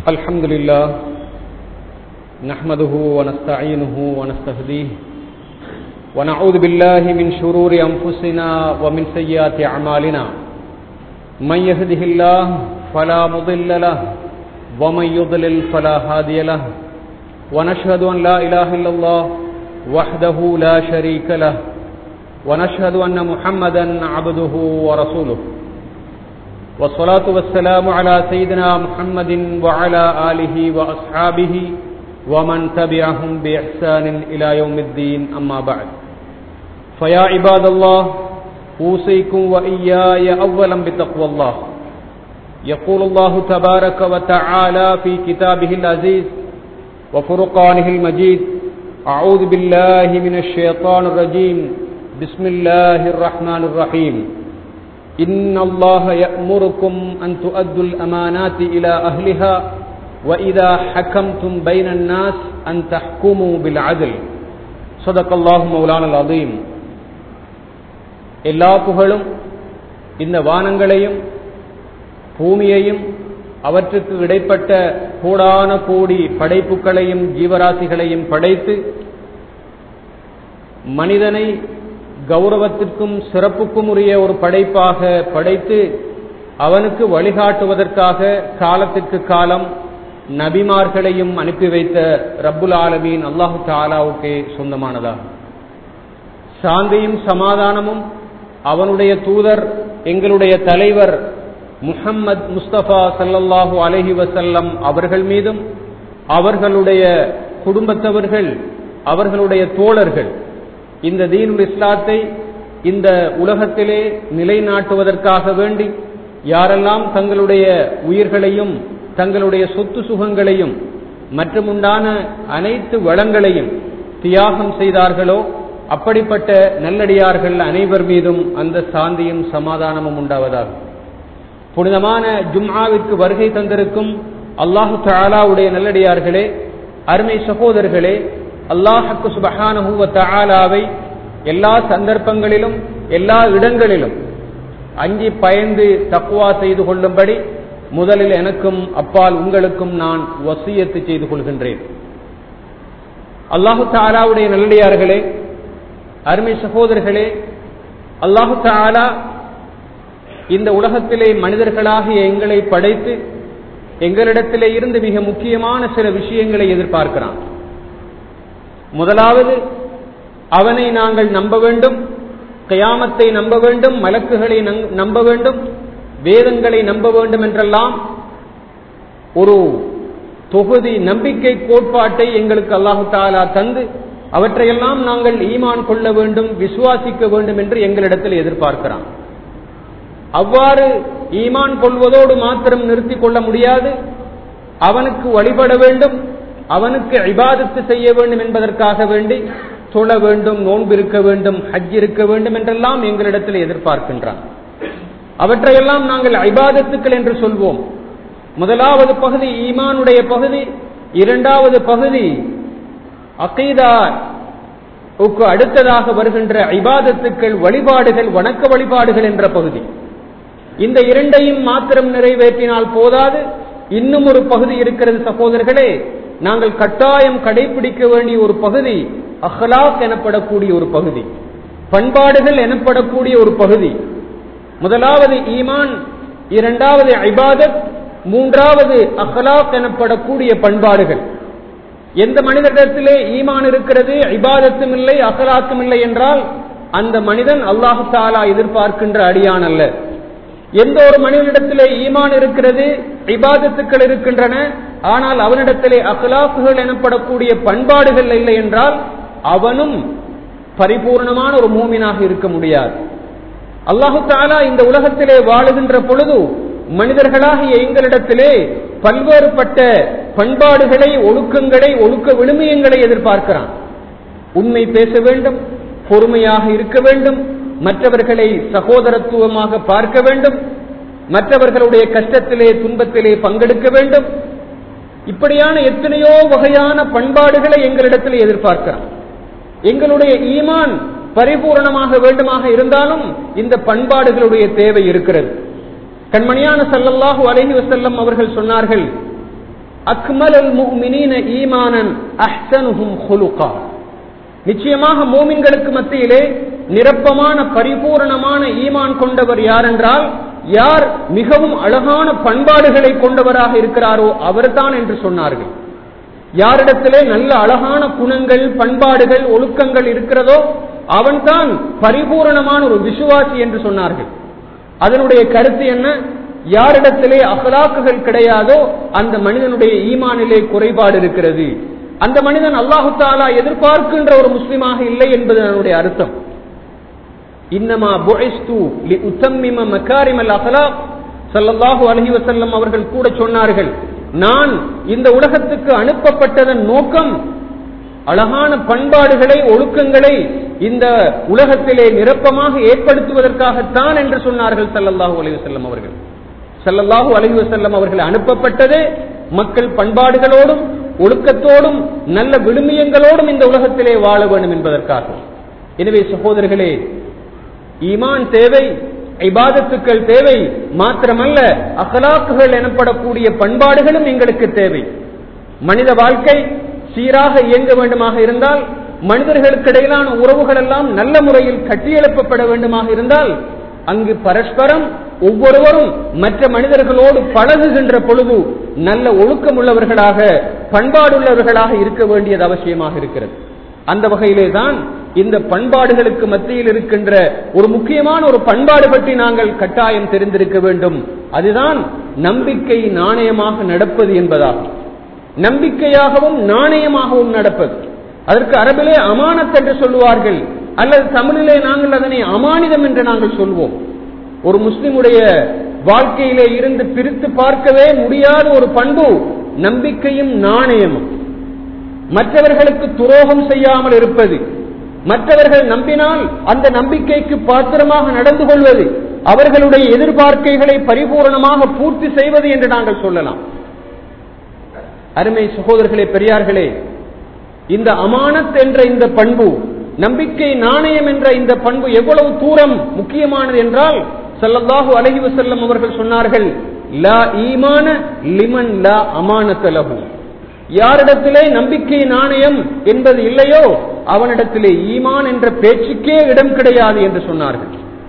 الحمد لله نحمده ونستعينه ونستهديه ونعوذ بالله من شرور أنفسنا ومن سيئات أعمالنا من يهده الله فلا مضل له ومن يضلل فلا هادي له ونشهد أن لا إله إلا الله وحده لا شريك له ونشهد أن محمدا عبده ورسوله والصلاة والسلام على سيدنا محمد وعلى آله وأصحابه ومن تبعهم بإحسان إلى يوم الدين أما بعد فيا عباد الله أوصيكم وإياي أولا بتقوى الله يقول الله تبارك وتعالى في كتابه العزيز وفرقانه المجيد أعوذ بالله من الشيطان الرجيم بسم الله الرحمن الرحيم إن الله يأمركم أن تؤدوا الأمانات إلى أهلها وإذا حكمتم بين الناس أن تحكموا بالعدل صدق الله مولانا العظيم. எல்லா புகழும் இந்த வானங்களையும் பூமியையும் அவற்றுக்கு இடைப்பட்ட கோடான கோடி படைப்புகளையும் ஜீவராசிகளையும் படைத்து மனிதனை கௌரவத்திற்கும் சிறப்புக்கும் உரிய ஒரு படைப்பாக படைத்து அவனுக்கு வழிகாட்டுவதற்காக காலத்திற்கு காலம் நபிமார்களையும் அனுப்பி வைத்த ரப்புல் ஆலமீன் அல்லாஹு தஆலாவுக்கே சொந்தமானதாகும். சாந்தியும் சமாதானமும் அவனுடைய தூதர் எங்களுடைய தலைவர் முஹம்மது முஸ்தபா ஸல்லல்லாஹு அலைஹி வஸல்லம் அவர்கள் மீதும் அவர்களுடைய குடும்பத்தவர்கள் அவர்களுடைய தோழர்கள் இந்த தீனுல் இஸ்லாத்தை இந்த உலகத்திலே நிலைநாட்டுவதற்காக வேண்டி யாரெல்லாம் தங்களுடைய உயிர்களையும் தங்களுடைய சொத்து சுகங்களையும் மற்றும் உண்டான அனைத்து வளங்களையும் தியாகம் செய்தார்களோ அப்படிப்பட்ட நல்லடியார்கள் அனைவர் மீதும் அந்த சாந்தியும் சமாதானமும் உண்டாவதாகும். புனிதமான ஜும்ஆவிற்கு வருகை தந்திருக்கும் அல்லாஹு தஆலாவுடைய நல்லடியார்களே, அருமை சகோதரர்களே, அல்லாஹ் சுப்ஹானஹு வ தஆலாவை எல்லா சந்தர்ப்பங்களிலும் எல்லா இடங்களிலும் அஞ்சி பயந்து தக்வா செய்து கொள்ளும்படி முதலில் எனக்கும் அப்பால் உங்களுக்கும் நான் வசியத்து செய்து கொள்கின்றேன். அல்லாஹு தஆலாவுடைய நல்லடியார்களே, அருமை சகோதரர்களே, அல்லாஹு தஆலா இந்த உலகத்திலே மனிதர்களாகிய எங்களை படைத்து எங்களிடத்திலே இருந்து மிக முக்கியமான சில விஷயங்களை எதிர்பார்க்கிறான். முதலாவது, அவனை நாங்கள் நம்ப வேண்டும், கியாமத்தை நம்ப வேண்டும், மலக்குகளை நம்ப வேண்டும், வேதங்களை நம்ப வேண்டும் என்றெல்லாம் ஒரு தொகுதி நம்பிக்கை கோட்பாட்டை எங்களுக்கு அல்லாஹு தஆலா தந்து அவற்றையெல்லாம் நாங்கள் ஈமான் கொள்ள வேண்டும், விசுவாசிக்க வேண்டும் என்று எங்களிடத்தில் எதிர்பார்க்கிறான். அவ்வாறு ஈமான் கொள்வதோடு மாத்திரம் நிறுத்திக் கொள்ள முடியாது, அவனுக்கு வழிபட வேண்டும், அவனுக்கு இபாதத்து செய்ய வேண்டும் என்பதற்காக வேண்டி தொழ வேண்டும், நோன்பு இருக்க வேண்டும், ஹஜ் இருக்க வேண்டும் என்றெல்லாம் எங்களிடத்தில் எதிர்பார்க்கின்றான். அவற்றையெல்லாம் நாங்கள் இபாதத்துக்கள் என்று சொல்வோம். முதலாவது பகுதி ஈமானுடைய பகுதி. இரண்டாவது பகுதி அகீதாவுக்கு அடுத்ததாக வருகின்ற இபாதத்துக்கள், வழிபாடுகள், வணக்க வழிபாடுகள் என்ற பகுதி. இந்த இரண்டையும் மாத்திரம் நிறைவேற்றினால் போதாது, இன்னும் ஒரு பகுதி இருக்கிறது சகோதரர்களே. நாங்கள் கட்டாயம் கடைபிடிக்க வேண்டிய ஒரு பகுதி அஹ்லாக் எனப்படக்கூடிய ஒரு பகுதி, பண்பாடுகள் எனப்படக்கூடிய ஒரு பகுதி. முதலாவது ஈமான், இரண்டாவது இபாதத், மூன்றாவது அஹ்லாக் எனப்படக்கூடிய பண்பாடுகள். எந்த மனிதனிடத்திலே ஈமான் இருக்கிறது, இபாதத்தும் இல்லை, அஹ்லாக்கும் இல்லை என்றால் அந்த மனிதன் அல்லாஹு தஆலா எதிர்பார்க்கின்ற அடியான் அல்ல. எந்த ஒரு மனிதனிடத்திலே ஈமான் இருக்கிறது, இபாதத்துக்கள் இருக்கின்றன, ஆனால் அவனிடத்திலே அக்லாக்குகள் எனப்படக்கூடிய பண்பாடுகள் இல்லை என்றால் அவனும் பரிபூர்ணமான ஒரு மூமினாக இருக்க முடியாது. அல்லாஹு தஆலா இந்த உலகத்திலே வாழுகின்ற பொழுது மனிதர்களாகிய எங்களிடத்திலே பல்வேறுபட்ட பண்பாடுகளை, ஒழுக்கங்களை, ஒழுக்க விழுமியங்களை எதிர்பார்க்கிறான். உண்மை பேச வேண்டும், பொறுமையாக இருக்க வேண்டும், மற்றவர்களை சகோதரத்துவமாக பார்க்க வேண்டும், மற்றவர்களுடைய கஷ்டத்திலே துன்பத்திலே பங்கெடுக்க வேண்டும். இப்படியான எத்தனையோ வகையான பண்பாடுகளை எங்களிடத்தில் எதிர்பார்க்கிறான். எங்களுடைய ஈமான் பரிபூர்ணமாக வேண்டுமாக இருந்தாலும் இந்த பண்பாடுகளுடைய தேவை இருக்கிறது. கண்மணியான ஸல்லல்லாஹு அலைஹி வஸல்லம் அவர்கள் சொன்னார்கள், அக்மலுல் முஃமினீன ஈமானன் அஹ்ஸனுஹும் குலுகா. நிச்சயமாக மூமின்களுக்கு மத்தியிலே நிரப்பமான பரிபூரணமான ஈமான் கொண்டவர் யார் என்றால், யார் மிகவும் அழகான பண்பாடுகளை கொண்டவராக இருக்கிறாரோ அவர்தான் என்று சொன்னார்கள். யாரிடத்திலே நல்ல அழகான குணங்கள், பண்பாடுகள், ஒழுக்கங்கள் இருக்கிறதோ அவன்தான் பரிபூரணமான ஒரு விசுவாசி என்று சொன்னார்கள். அதனுடைய கருத்து என்ன? யாரிடத்திலே அகலாக்குகள் கிடையாதோ அந்த மனிதனுடைய ஈமானிலே குறைபாடு இருக்கிறது, அந்த மனிதன் அல்லாஹு தஆலா எதிர்பார்க்கின்ற ஒரு முஸ்லிமாக இல்லை என்பது அதனுடைய அர்த்தம். இன்னமா புஇஸ்து லிஉத்தம்மிம மகாரிமல் அக்லாக். ஸல்லல்லாஹு அலைஹி வஸல்லம் அவர்கள் கூட சொன்னார்கள், நான் இந்த உலகத்துக்கு அனுப்பப்பட்டதன் நோக்கம் அழகான பண்பாடுகளை, ஒழுக்கங்களை இந்த உலகத்திலே நிரப்பமாக ஏற்படுத்துவதற்காகத்தான் என்று சொன்னார்கள் ஸல்லல்லாஹு அலைஹி வஸல்லம் அவர்கள். ஸல்லல்லாஹு அலைஹி வஸல்லம் அவர்கள் அனுப்பப்பட்டது மக்கள் பண்பாடுகளோடும் ஒழுக்கத்தோடும் நல்ல விழுமியங்களோடும் இந்த உலகத்திலே வாழ வேண்டும் என்பதற்காக. எனவே சகோதரர்களே, ஈமான் தேவை, இபாதத்துக்கள் தேவை, மாத்திரமல்ல அக்லாக்குகள் எனப்படக்கூடிய பண்பாடுகளும் எங்களுக்கு தேவை. மனித வாழ்க்கை சீராக இயங்க வேண்டுமாக இருந்தால், மனிதர்களுக்கு இடையிலான உறவுகள் எல்லாம் நல்ல முறையில் கட்டியெழுப்பப்பட வேண்டுமாக இருந்தால், அங்கு பரஸ்பரம் ஒவ்வொருவரும் மற்ற மனிதர்களோடு பழகுகின்ற பொழுது நல்ல ஒழுக்கம் உள்ளவர்களாக, பண்பாடுள்ளவர்களாக இருக்க வேண்டியது அவசியமாக இருக்கிறது. அந்த வகையிலே தான் இந்த பண்பாடுகளுக்கு மத்தியில் இருக்கின்ற ஒரு முக்கியமான ஒரு பண்பாடு பற்றி நாங்கள் கட்டாயம் தெரிந்திருக்க வேண்டும். அதுதான் நம்பிக்கை நாணயமாக நடப்பது என்பதாகும். நம்பிக்கையாகவும் நாணயமாகவும் நடப்பது. அதற்கு அரபிலே அமானத் என்று சொல்லுவார்கள், அல்லது தமிழிலே நாங்கள் அதனை அமானிதம் என்று நாங்கள் சொல்வோம். ஒரு முஸ்லிமுடைய வாழ்க்கையிலே இருந்து பிரித்து பார்க்கவே முடியாத ஒரு பண்பு நம்பிக்கையும் நாணயமும். மற்றவர்களுக்கு துரோகம் செய்யாமல் இருப்பது, மற்றவர்கள் நம்பினால் அந்த நம்பிக்கைக்கு பாத்திரமாக நடந்து கொள்வது, அவர்களுடைய எதிர்பார்க்கைகளை பரிபூரணமாக பூர்த்தி செய்வது என்று நாங்கள் சொல்லலாம். அருமை சகோதரர்களே, பெரியார்களே, இந்த அமானத் என்ற இந்த பண்பு, நம்பிக்கை நாணயம் என்ற இந்த பண்பு எவ்வளவு தூரம் முக்கியமானது என்றால், ஸல்லல்லாஹு அலைஹி வஸல்லம் அவர்கள் சொன்னார்கள், லா ஈமான லிமன் லா அமானத லஹு. யாரிடத்திலே நம்பிக்கை நாணயம் என்பது இல்லையோ அவனிடத்திலே ஈமான் என்ற பேச்சுக்கே இடம் கிடையாது என்று சொன்னார்கள்.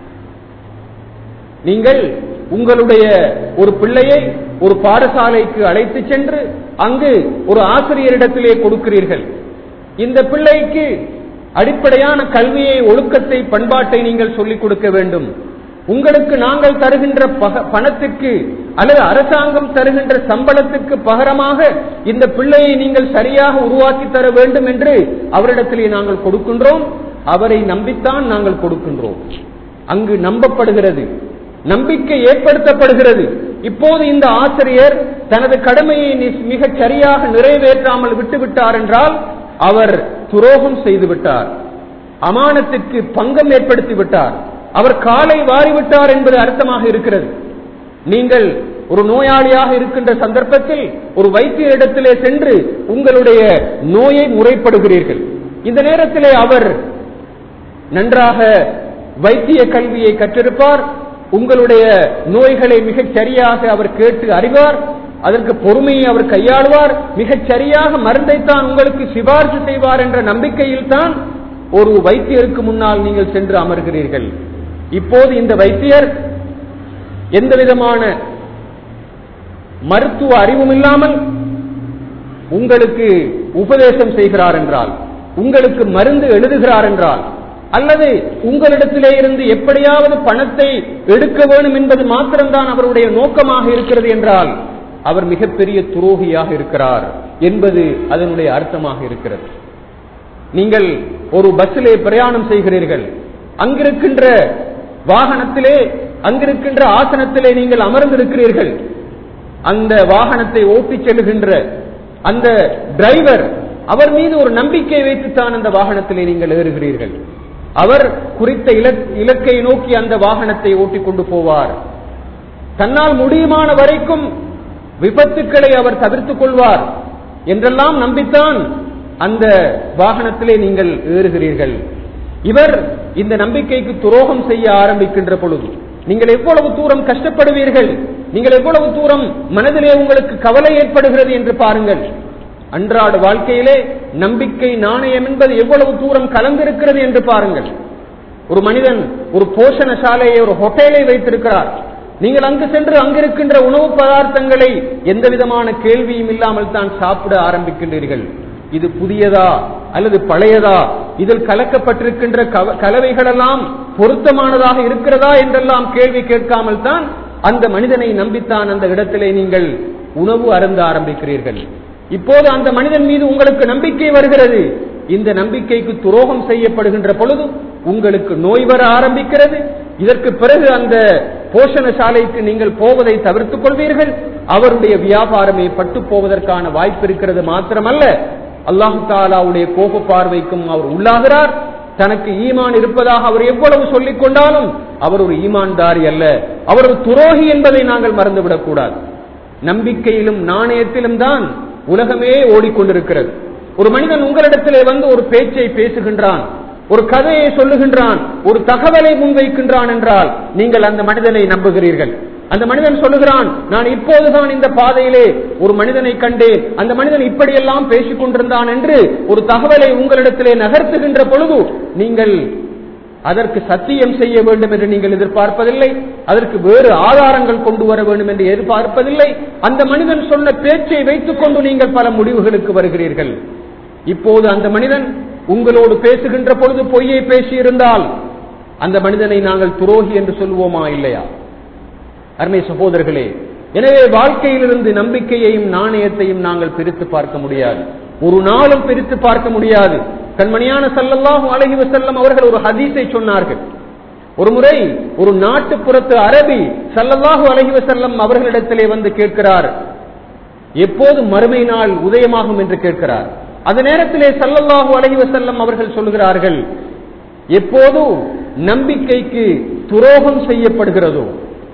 நீங்கள் உங்களுடைய ஒரு பிள்ளையை ஒரு பாடசாலைக்கு அழைத்து சென்று அங்கு ஒரு ஆசிரியரிடத்திலே கொடுக்கிறீர்கள். இந்த பிள்ளைக்கு அடிப்படையான கல்வியை, ஒழுக்கத்தை, பண்பாட்டை நீங்கள் சொல்லிக் கொடுக்க வேண்டும். உங்களுக்கு நாங்கள் தருகின்ற பணத்துக்கு அல்லது அரசாங்கம் தருகின்ற சம்பளத்துக்கு பகரமாக இந்த பிள்ளையை நீங்கள் சரியாக உருவாக்கி தர வேண்டும் என்று அவரிடத்திலே நாங்கள் கொடுக்கின்றோம். அவரை நம்பித்தான் நாங்கள் கொடுக்கின்றோம். அங்கு நம்பப்படுகிறது, நம்பிக்கை ஏற்படுத்தப்படுகிறது. இப்போது இந்த ஆசிரியர் தனது கடமையை மிகச் சரியாக நிறைவேற்றாமல் விட்டுவிட்டார் என்றால் அவர் துரோகம் செய்து விட்டார், அமானத்துக்கு பங்கம் ஏற்படுத்தி விட்டார், அவர் காலை வாரிவிட்டார் என்பது அர்த்தமாக இருக்கிறது. நீங்கள் ஒரு நோயாளியாக இருக்கின்ற சந்தர்ப்பத்தில் ஒரு வைத்தியரிடத்திலே சென்று உங்களுடைய நோயை முறைப்படுகிறீர்கள். இந்த நேரத்திலே அவர் நன்றாக வைத்திய கல்வியை கற்றிருப்பார், உங்களுடைய நோய்களை மிகச் சரியாக அவர் கேட்டு அறிவார், அதற்கு பொறுமையை அவர் கையாளுவார், மிகச் சரியாக மருந்தைத்தான் உங்களுக்கு சிபாரிசு செய்வார் என்ற நம்பிக்கையில் தான் ஒரு வைத்தியருக்கு முன்னால் நீங்கள் சென்று அமர்கிறீர்கள். இப்போது இந்த வைத்தியர் எந்த விதமான மருத்துவ அறிவும் இல்லாமல் உங்களுக்கு உபதேசம் செய்கிறார் என்றால், உங்களுக்கு மருந்து எழுதுகிறார் என்றால், அல்லது உங்களிடத்திலே இருந்து எப்படியாவது பணத்தை எடுக்க வேண்டும் என்பது மாத்திரம்தான் அவருடைய நோக்கமாக இருக்கிறது என்றால் அவர் மிகப்பெரிய துரோகியாக இருக்கிறார் என்பது அதனுடைய அர்த்தமாக இருக்கிறது. நீங்கள் ஒரு பஸ்ஸிலே பிரயாணம் செய்கிறீர்கள், அங்கிருக்கின்ற வாகனத்திலே, அங்கிருக்கின்ற ஆசனத்திலே நீங்கள் அமர்ந்திருக்கிறீர்கள். அந்த வாகனத்தை ஓட்டிச் செல்கின்ற அந்த டிரைவர், அவர் மீது ஒரு நம்பிக்கை வைத்துத்தான் அந்த வாகனத்திலே நீங்கள் ஏறுகிறீர்கள். அவர் குறித்த இலக்கை நோக்கி அந்த வாகனத்தை ஓட்டிக் கொண்டு போவார். தன்னால் முடியுமான வரைக்கும் விபத்துக்களை அவர் தவிர்த்துக் கொள்வார் என்றெல்லாம் நம்பித்தான் அந்த வாகனத்திலே நீங்கள் ஏறுகிறீர்கள். இவர் இந்த நம்பிக்கைக்கு துரோகம் செய்ய ஆரம்பிக்கின்ற பொழுது நீங்கள் எவ்வளவு தூரம் கஷ்டப்படுவீர்கள், நீங்கள் எவ்வளவு தூரம் மனதிலே உங்களுக்கு கவலை ஏற்படுகிறது என்று பாருங்கள். அன்றாட வாழ்க்கையிலே நம்பிக்கை நாணயம் என்பது எவ்வளவு தூரம் கலந்திருக்கிறது என்று பாருங்கள். ஒரு மனிதன் ஒரு போஷண சாலையை, ஒரு ஹோட்டலை வைத்திருக்கிறார். நீங்கள் அங்கு சென்று அங்கிருக்கின்ற உணவு பதார்த்தங்களை எந்த விதமான கேள்வியும் இல்லாமல் தான் சாப்பிட ஆரம்பிக்கின்றீர்கள். இது புதியதா அல்லது பழையதா, இதில் கலக்கப்பட்டிருக்கின்ற கலவைகள் எல்லாம் பொருத்தமானதாக இருக்கிறதா என்றெல்லாம் கேள்வி கேட்காமல் தான் அந்த மனிதனை நம்பித்தான் அந்த இடத்திலே நீங்கள் உணவு அருந்த ஆரம்பிக்கிறீர்கள். இப்போது அந்த மனிதன் மீது உங்களுக்கு நம்பிக்கை வருகிறது. இந்த நம்பிக்கைக்கு துரோகம் செய்யப்படுகின்ற பொழுது உங்களுக்கு நோய் வர ஆரம்பிக்கிறது. இதற்கு பிறகு அந்த போஷண சாலைக்கு நீங்கள் போவதை தவிர்த்துக் கொள்வீர்கள். அவருடைய வியாபாரமே பட்டு போவதற்கான வாய்ப்பு இருக்கிறது. மாத்திரமல்ல, அல்லாஹு தஆலாவுடைய கோப பார்வைக்கும் அவர் உள்ளாகிறார். தனக்கு ஈமான் இருப்பதாக அவர் எவ்வளவு சொல்லிக் கொண்டாலும் அவர் ஒரு ஈமான்தாரி அல்ல, அவர் ஒரு துரோகி என்பதை நாங்கள் மறந்துவிடக் கூடாது. நம்பிக்கையிலும் நாணயத்திலும் தான் உலகமே ஓடிக்கொண்டிருக்கிறது. ஒரு மனிதன் உங்களிடத்திலே வந்து ஒரு பேச்சை பேசுகின்றான், ஒரு கதையை சொல்லுகின்றான், ஒரு தகவலை முன்வைக்கின்றான் என்றால் நீங்கள் அந்த மனிதனை நம்புகிறீர்கள். அந்த மனிதன் சொல்லுகிறான், நான் இப்போதுதான் இந்த பாதையிலே ஒரு மனிதனை கண்டேன், அந்த மனிதன் இப்படியெல்லாம் பேசிக் கொண்டிருந்தான் என்று ஒரு தகவலை உங்களிடத்திலே நகர்த்துகின்ற பொழுது நீங்கள் அதற்கு சத்தியம் செய்ய வேண்டும் என்று நீங்கள் எதிர்பார்ப்பதில்லை. அதற்கு வேறு ஆதாரங்கள் கொண்டு வர வேண்டும் என்று எதிர்பார்ப்பதில்லை. அந்த மனிதன் சொன்ன பேச்சை வைத்துக் கொண்டு நீங்கள் பல முடிவுகளுக்கு வருகிறீர்கள். இப்போது அந்த மனிதன் உங்களோடு பேசுகின்ற பொழுது பொய்யை பேசியிருந்தால் அந்த மனிதனை நாங்கள் துரோகி என்று சொல்லுவோமா இல்லையா? அருமை சகோதரர்களே, எனவே வாழ்க்கையிலிருந்து நம்பிக்கையையும் நாணயத்தையும் நாங்கள் பிரித்து பார்க்க முடியாது, ஒரு நாளும் பிரித்து பார்க்க முடியாது. கண்மணியான ஸல்லல்லாஹு அலைஹி வஸல்லம் அவர்கள் ஒரு ஹதீஸை சொன்னார்கள். ஒரு முறை ஒரு நாட்டுப்புறத்து அரபி ஸல்லல்லாஹு அலைஹி வஸல்லம் அவர்களிடத்திலே வந்து கேட்கிறார், எப்போது மறுமை நாள் உதயமாகும் என்று கேட்கிறார். அந்த நேரத்திலே ஸல்லல்லாஹு அலைஹி வஸல்லம் அவர்கள் சொல்லுகிறார்கள், எப்போது நம்பிக்கைக்கு துரோகம் செய்யப்படுகிறதோ,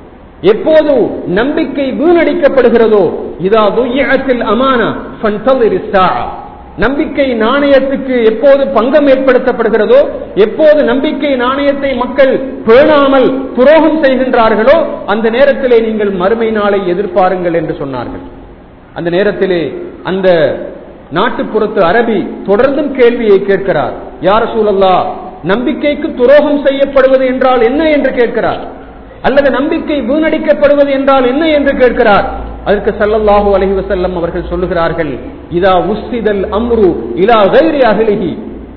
எப்போது நம்பிக்கை வீணடிக்கப்படுகிறதோ, இதா துய்யத்தில் அமானா ஃபன்தலிர் ஸாஅ, நம்பிக்கை நாணயத்துக்கு எப்போது பங்கம் ஏற்படுத்தப்படுகிறதோ, எப்போது நம்பிக்கை நாணயத்தை மக்கள் பேணாமல் துரோகம் செய்கின்றார்களோ அந்த நேரத்திலே நீங்கள் மறுமை நாளை எதிர்பாருங்கள் என்று சொன்னார்கள். அந்த நேரத்திலே அந்த நாட்டுப்புறத்து அரபி தொடர்ந்தும் கேள்வியை கேட்கிறார், யா ரசூலல்லாஹ், நம்பிக்கைக்கு துரோகம் செய்யப்படுவது என்றால் என்ன என்று கேட்கிறார், அல்லது நம்பிக்கை வீணடிக்கப்படுவது என்றால் என்ன என்று கேட்கிறார். அதற்கு ஸல்லல்லாஹு அலைஹி வஸல்லம் அவர்கள் சொல்லுகிறார்கள், இதா உஸ்ஸிதல் அம்ரு இலா கைரி அஹ்லிஹி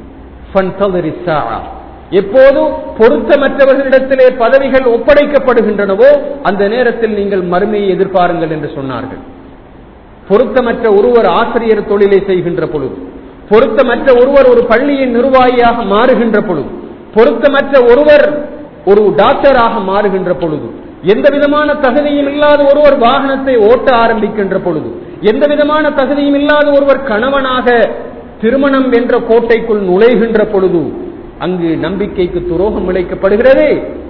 ஃபன்தலிர் ஸாஅ, எப்போது பொருத்தமற்றவர்களிடத்திலே பதவிகள் ஒப்படைக்கப்படுகின்றனவோ அந்த நேரத்தில் நீங்கள் மறுமையை எதிர்பாருங்கள் என்று சொன்னார்கள். பொருத்தமற்ற ஒருவர் ஆசிரியர் தொழிலை செய்கின்ற பொழுது, பொருத்தமற்ற ஒருவர் ஒரு பள்ளியின் நிர்வாகியாக மாறுகின்ற பொழுது, பொருத்தமற்ற ஒருவர் ஒரு டாக்டராக மாறுகின்ற பொழுது, எந்த விதமான தகுதியும் இல்லாத ஒருவர் வாகனத்தை ஓட்ட ஆரம்பிக்கின்ற பொழுது, எந்த விதமான தகுதியும் இல்லாத ஒருவர் கணவனாக திருமணம் என்ற கோட்டைக்குள் நுழைகின்ற பொழுது அங்கு நம்பிக்கைக்கு துரோகம் இழைக்கப்படுகிறது.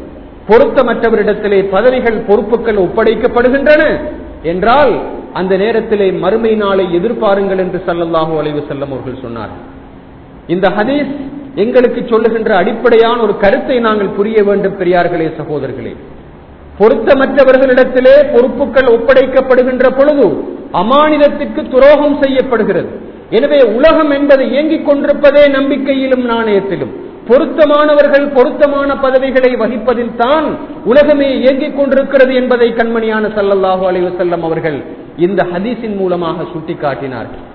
பொருத்தமற்றவரிடத்திலே பதவிகள் பொறுப்புகள் ஒப்படைக்கப்படுகின்றன என்றால் அந்த நேரத்திலே மறுமை நாளை எதிர்பாருங்கள் என்று ஸல்லல்லாஹு அலைஹி வஸல்லம் அவர்கள் சொன்னார்கள். இந்த ஹதீஸ் எங்களுக்கு சொல்லுகின்ற அடிப்படையான ஒரு கருத்தை நாங்கள் புரிய வேண்டும். பெரியார்களே, சகோதரர்களே, பொருத்தமற்றவர்களிடத்திலே பொறுப்புகள் ஒப்படைக்கப்படுகின்ற பொழுது அமானிதத்திற்கு துரோகம் செய்யப்படுகிறது. எனவே உலகம் என்பது இயங்கிக் கொண்டிருப்பதே நம்பிக்கையிலும் நாணயத்திலும். பொருத்தமானவர்கள் பொருத்தமான பதவிகளை வகிப்பதில் தான் உலகமே இயங்கிக் கொண்டிருக்கிறது என்பதை கண்மணியான ஸல்லல்லாஹு அலைஹி வஸல்லம் அவர்கள் இந்த ஹதீஸின் மூலமாக சுட்டிக்காட்டினார்கள்.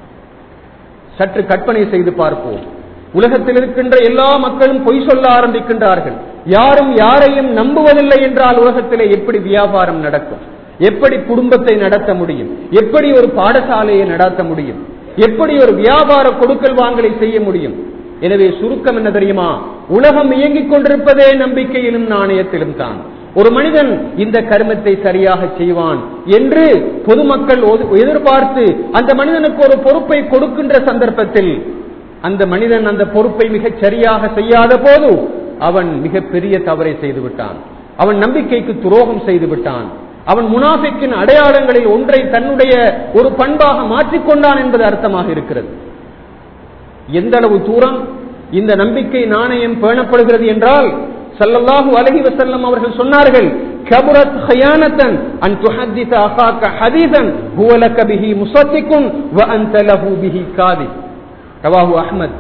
சற்று கற்பனை செய்து பார்ப்போம். உலகத்தில் இருக்கின்ற எல்லா மக்களும் பொய் சொல்ல ஆரம்பிக்கின்றார்கள். யாரும் யாரையும் நம்புவதில்லை என்றால் உலகத்திலே எப்படி வியாபாரம் நடக்கும்? எப்படி குடும்பத்தை நடத்த முடியும்? எப்படி ஒரு பாடசாலையை நடத்த முடியும்? எப்படி ஒரு வியாபார கொடுக்கல் வாங்கலை செய்ய முடியும்? எனவே சுருக்கம் என்ன தெரியுமா? உலகம் இயங்கிக் கொண்டிருப்பதே நம்பிக்கையிலும் நாணயத்திலும் தான். ஒரு மனிதன் இந்த கர்மத்தை சரியாக செய்வான் என்று பொதுமக்கள் எதிர்பார்த்து அந்த மனிதனுக்கு ஒரு பொறுப்பை கொடுக்கின்ற சந்தர்ப்பத்தில் அந்த மனிதன் அந்த பொறுப்பை மிகச் சரியாக செய்யாத போது அவன் மிகப்பெரிய தவறை செய்து விட்டான். அவன் நம்பிக்கைக்கு துரோகம் செய்து விட்டான். அவன் முனாஃபிக்கின் அடையாளங்களில் ஒன்றை தன்னுடைய ஒரு பண்பாக மாற்றிக்கொண்டான் என்பது அர்த்தமாக இருக்கிறது. எந்த அளவு தூரம் இந்த நம்பிக்கை நாணயம் பேணப்படுகிறது என்றால் ஸல்லல்லாஹு அலைஹி வஸல்லம் அவர்கள் சொன்னார்கள், கபரத் ஹயானத்தன் அன் துஹத்திஸ அகாக ஹதீஸன் ஹுவ லக பிஹி முஸத்திகுன் வ அன்த லஹு பிஹி காதிப். ரவாஹு அஹ்மத்.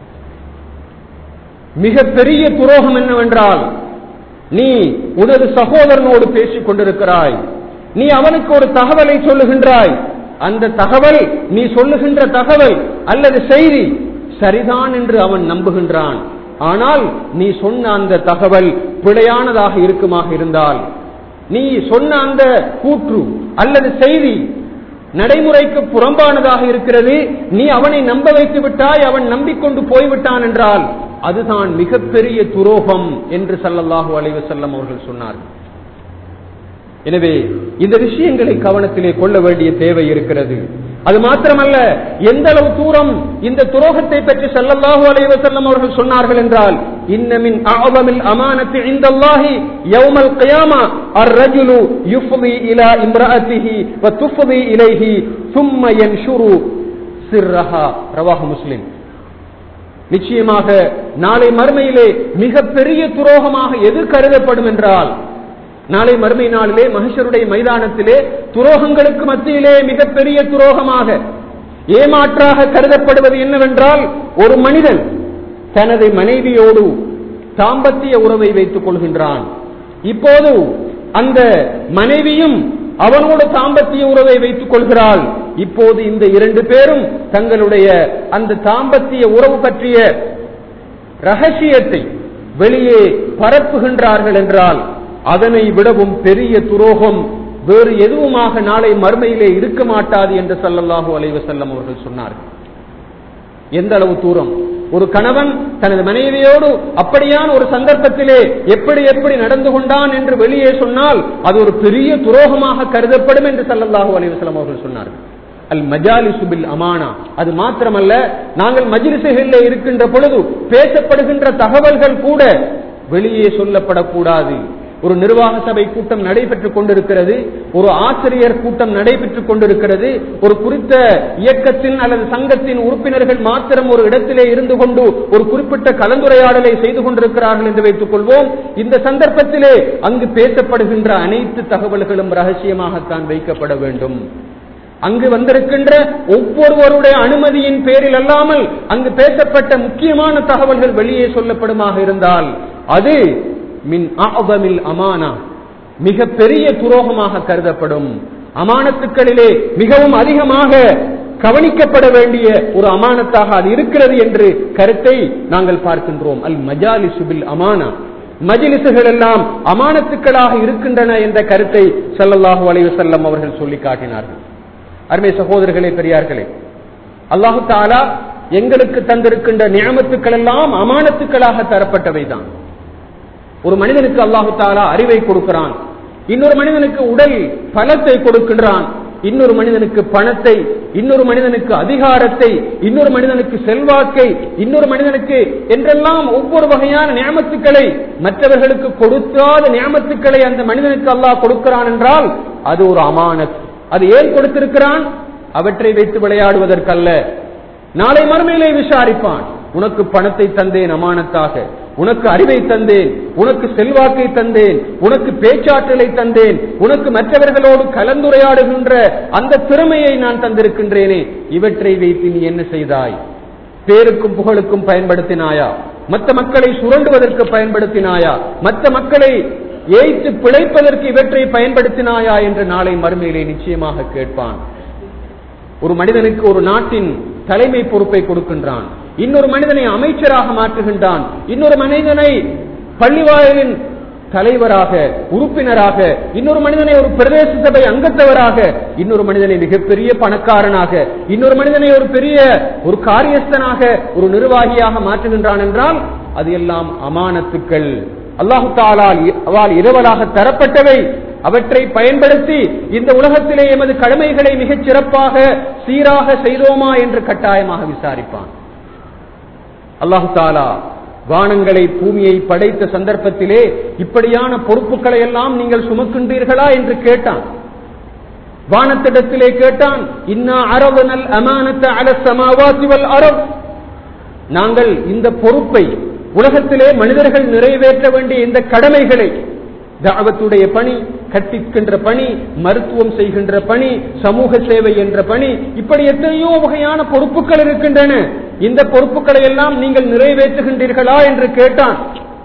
மிக பெரிய துரோகம் என்னவென்றால், நீ உனது சகோதரனோடு பேசிக் கொண்டிருக்கிறாய், நீ அவனுக்கு ஒரு தகவலை சொல்லுகின்றாய், அந்த தகவல் நீ சொல்லுகின்ற தகவல் அல்லது செய்தி சரிதான் என்று அவன் நம்புகின்றான். ஆனால் நீ சொன்ன அந்த தகவல் பிழையானதாக இருக்குமாக இருந்தால், நீ சொன்ன அந்த கூற்று அல்லது செய்தி நடைமுறைக்கு புறம்பானதாக இருக்கிறது, நீ அவனை நம்ப வைத்து விட்டாய், அவன் நம்பிக்கொண்டு போய்விட்டான் என்றால் அதுதான் மிகப்பெரிய துரோகம் என்று ஸல்லல்லாஹு அலைஹி வஸல்லம் அவர்கள் சொன்னார்கள். எனவே இந்த விஷயங்களை கவனத்திலே கொள்ள வேண்டிய தேவை இருக்கிறது. அது மாத்திரமல்ல, எந்த அளவு தூரம் இந்த துரோகத்தை பற்றி ஸல்லல்லாஹு அலைஹி வஸல்லம் அவர்கள் சொன்னார்கள் என்றால், இன்ன மின் அஅஸமில் அமானத்தி இன்தல்லாஹி யௌமல் கியாமா அர்-ரஜுலு யுஃதி இலா இம்ரஅத்திஹி வ துஃதி இலைஹி ثم ينشر சிர்ரஹா. ரவாஹு முஸ்லிம். நிச்சயமாக நாளை மறுமையிலே மிகப்பெரிய துரோகமாக எது கருதப்படும் என்றால், நாளை மறுமை நாளிலே மஹ்ஷருடைய மைதானத்திலே துரோகங்களுக்கு மத்தியிலே மிகப்பெரிய துரோகமாக ஏமாற்றாக கருதப்படுவது என்னவென்றால், ஒரு மனிதன் தனது மனைவியோடு தாம்பத்திய உறவை வைத்துக் கொள்கின்றான். இப்போது அந்த மனைவியும் அவனோடு தாம்பத்திய உறவை வைத்துக் கொள்கிறாள். இப்போது இந்த இரண்டு பேரும் தங்களுடைய அந்த தாம்பத்திய உறவு பற்றிய ரகசியத்தை வெளியே பரப்புகின்றார்கள் என்றால், அதனை விடவும் பெரிய துரோகம் வேறு எதுவுமாக நாளை மறுமையிலே இருக்க மாட்டாது என்று ஸல்லல்லாஹு அலைஹி வஸல்லம் அவர்கள் சொன்னார்கள். எந்த அளவு தூரம் ஒரு கணவன் தனது மனைவியோடு அப்படியான ஒரு சந்தர்ப்பத்திலே எப்படி எப்படி நடந்து கொண்டான் என்று வெளியே சொன்னால் அது ஒரு பெரிய துரோகமாக கருதப்படும் என்று ஸல்லல்லாஹு அலைஹி வஸல்லம் அவர்கள் சொன்னார்கள். அல் மஜாலிசு பில் அமானா. அது மாத்திரமல்ல, நாங்கள் மஜ்லிஸுகளிலே இருக்கின்ற பொழுது பேசப்படுகின்ற தகவல்கள் கூட வெளியே சொல்லப்படக்கூடாது. ஒரு நிர்வாக சபை கூட்டம் நடைபெற்றுக் கொண்டிருக்கிறது, ஒரு ஆசிரியர் கூட்டம் நடைபெற்றுக் கொண்டிருக்கிறது, ஒரு குறித்த இயக்கத்தின் அல்லது சங்கத்தின் உறுப்பினர்கள் மாத்திரம் ஒரு இடத்திலே இருந்து கொண்டு ஒரு குறிப்பிட்ட கலந்துரையாடலை செய்து கொண்டிருக்கிறார்கள் என்று வைத்துக் கொள்வோம். இந்த சந்தர்ப்பத்திலே அங்கு பேசப்படுகின்ற அனைத்து தகவல்களும் ரகசியமாகத்தான் வைக்கப்பட வேண்டும். அங்கு வந்திருக்கின்ற ஒவ்வொருவருடைய அனுமதியின் பேரில் அல்லாமல் அங்கு பேசப்பட்ட முக்கியமான தகவல்கள் வெளியே சொல்லப்படுமாக இருந்தால் அது மின் அஅஸமில் அமானா, மிக பெரிய துரோகமாக கருதப்படும். அமானத்துக்களிலே மிகவும் அதிகமாக கவனிக்கப்பட வேண்டிய ஒரு அமானத்தாக அது இருக்கிறது என்று கருத்தை நாங்கள் பார்க்கின்றோம். அல் மஜாலிசு பில் அமானா. மஜ்லிஸுகள் எல்லாம் அமானத்துக்களாக இருக்கின்றன என்ற கருத்தை ஸல்லல்லாஹு அலைஹி வஸல்லம் அவர்கள் சொல்லி காட்டினார்கள். அருமை சகோதரர்களே, பெரியார்களே, அல்லாஹு தஆலா எங்களுக்கு தந்திருக்கின்ற நிஅமத்துக்கள் எல்லாம் அமானத்துக்களாக தரப்பட்டவைதான். ஒரு மனிதனுக்கு அல்லாஹு தஆலா அறிவை கொடுக்கிறான், இன்னொரு மனிதனுக்கு உடல் பலத்தை கொடுக்கின்றான், இன்னொரு மனிதனுக்கு பணத்தை, இன்னொரு மனிதனுக்கு அதிகாரத்தை, இன்னொரு மனிதனுக்கு செல்வாக்கை, இன்னொரு மனிதனுக்கு என்றெல்லாம் ஒவ்வொரு வகையான நியமத்துக்களை, மற்றவர்களுக்கு கொடுக்காத நியமத்துக்களை அந்த மனிதனுக்கு அல்லாஹ் கொடுக்கிறான் என்றால் அது ஒரு அமானத். அது ஏன் கொடுத்திருக்கிறான்? அவற்றை வைத்து விளையாடுவதற்கல்ல. நாளை மறுமையிலே விசாரிப்பான். உனக்கு பணத்தை தந்தேன் அமானத்தாக, உனக்கு அறிவை தந்தேன், உனக்கு செல்வாக்கை தந்தேன், உனக்கு பேச்சாற்றலை தந்தேன், உனக்கு மற்றவர்களோடு கலந்துரையாடுகின்ற அந்த திறமையை நான் தந்திருக்கின்றேனே, இவற்றை வைத்து நீ என்ன செய்தாய்? பேருக்கும் புகழுக்கும் பயன்படுத்தினாயா? மற்ற மக்களை சுரண்டுவதற்கு பயன்படுத்தினாயா? மற்ற மக்களை ஏய்த்து பிழைப்பதற்கு இவற்றை பயன்படுத்தினாயா என்று நாளை மறுமையிலே நிச்சயமாக கேட்பான். ஒரு மனிதனுக்கு ஒரு நாட்டின் தலைமை பொறுப்பை கொடுக்கின்றான், இன்னொரு மனிதனை அமைச்சராக மாற்றுகின்றான், இன்னொரு மனிதனை பள்ளிவாயலின் தலைவராக, உறுப்பினராக, இன்னொரு மனிதனை ஒரு பிரதேச சபை அங்கத்தவராக, இன்னொரு மனிதனை மிகப்பெரிய பணக்காரனாக, இன்னொரு மனிதனை ஒரு பெரிய ஒரு காரியஸ்தனாக, ஒரு நிர்வாகியாக மாற்றுகின்றான் என்றால் அது எல்லாம் அமானத்துக்கள், அல்லாஹு தஆலாவால் இரவலாக தரப்பட்டவை. அவற்றை பயன்படுத்தி இந்த உலகத்திலே எமது கடமைகளை மிகச் சிறப்பாக சீராக செய்தோமா என்று கட்டாயமாக விசாரிப்பான். அல்லாஹு தஆலா வானங்களை பூமியை படைத்த சந்தர்ப்பத்திலே இப்படியான பொறுப்புகளை எல்லாம் நீங்கள் சுமக்கின்றீர்களா என்று கேட்டான். வானத்திடத்திலே கேட்டான், இன்னா அரதனல் அமானத அலஸ் ஸமாவாதி வல் அர்த், நாங்கள் இந்த பொறுப்பை, உலகத்திலே மனிதர்கள் நிறைவேற்ற வேண்டிய இந்த கடமைகளை தஅவத்துடைய பணி, கற்பிக்கின்ற பணி, மருத்துவம் செய்கின்ற பணி, சமூக சேவை என்ற பணி, இப்படி எத்தனையோ வகையான பொறுப்புகள் இருக்கின்றன. இந்த பொறுப்புகளை எல்லாம் நீங்கள் நிறைவேற்றுகின்றீர்களா என்று கேட்டான்.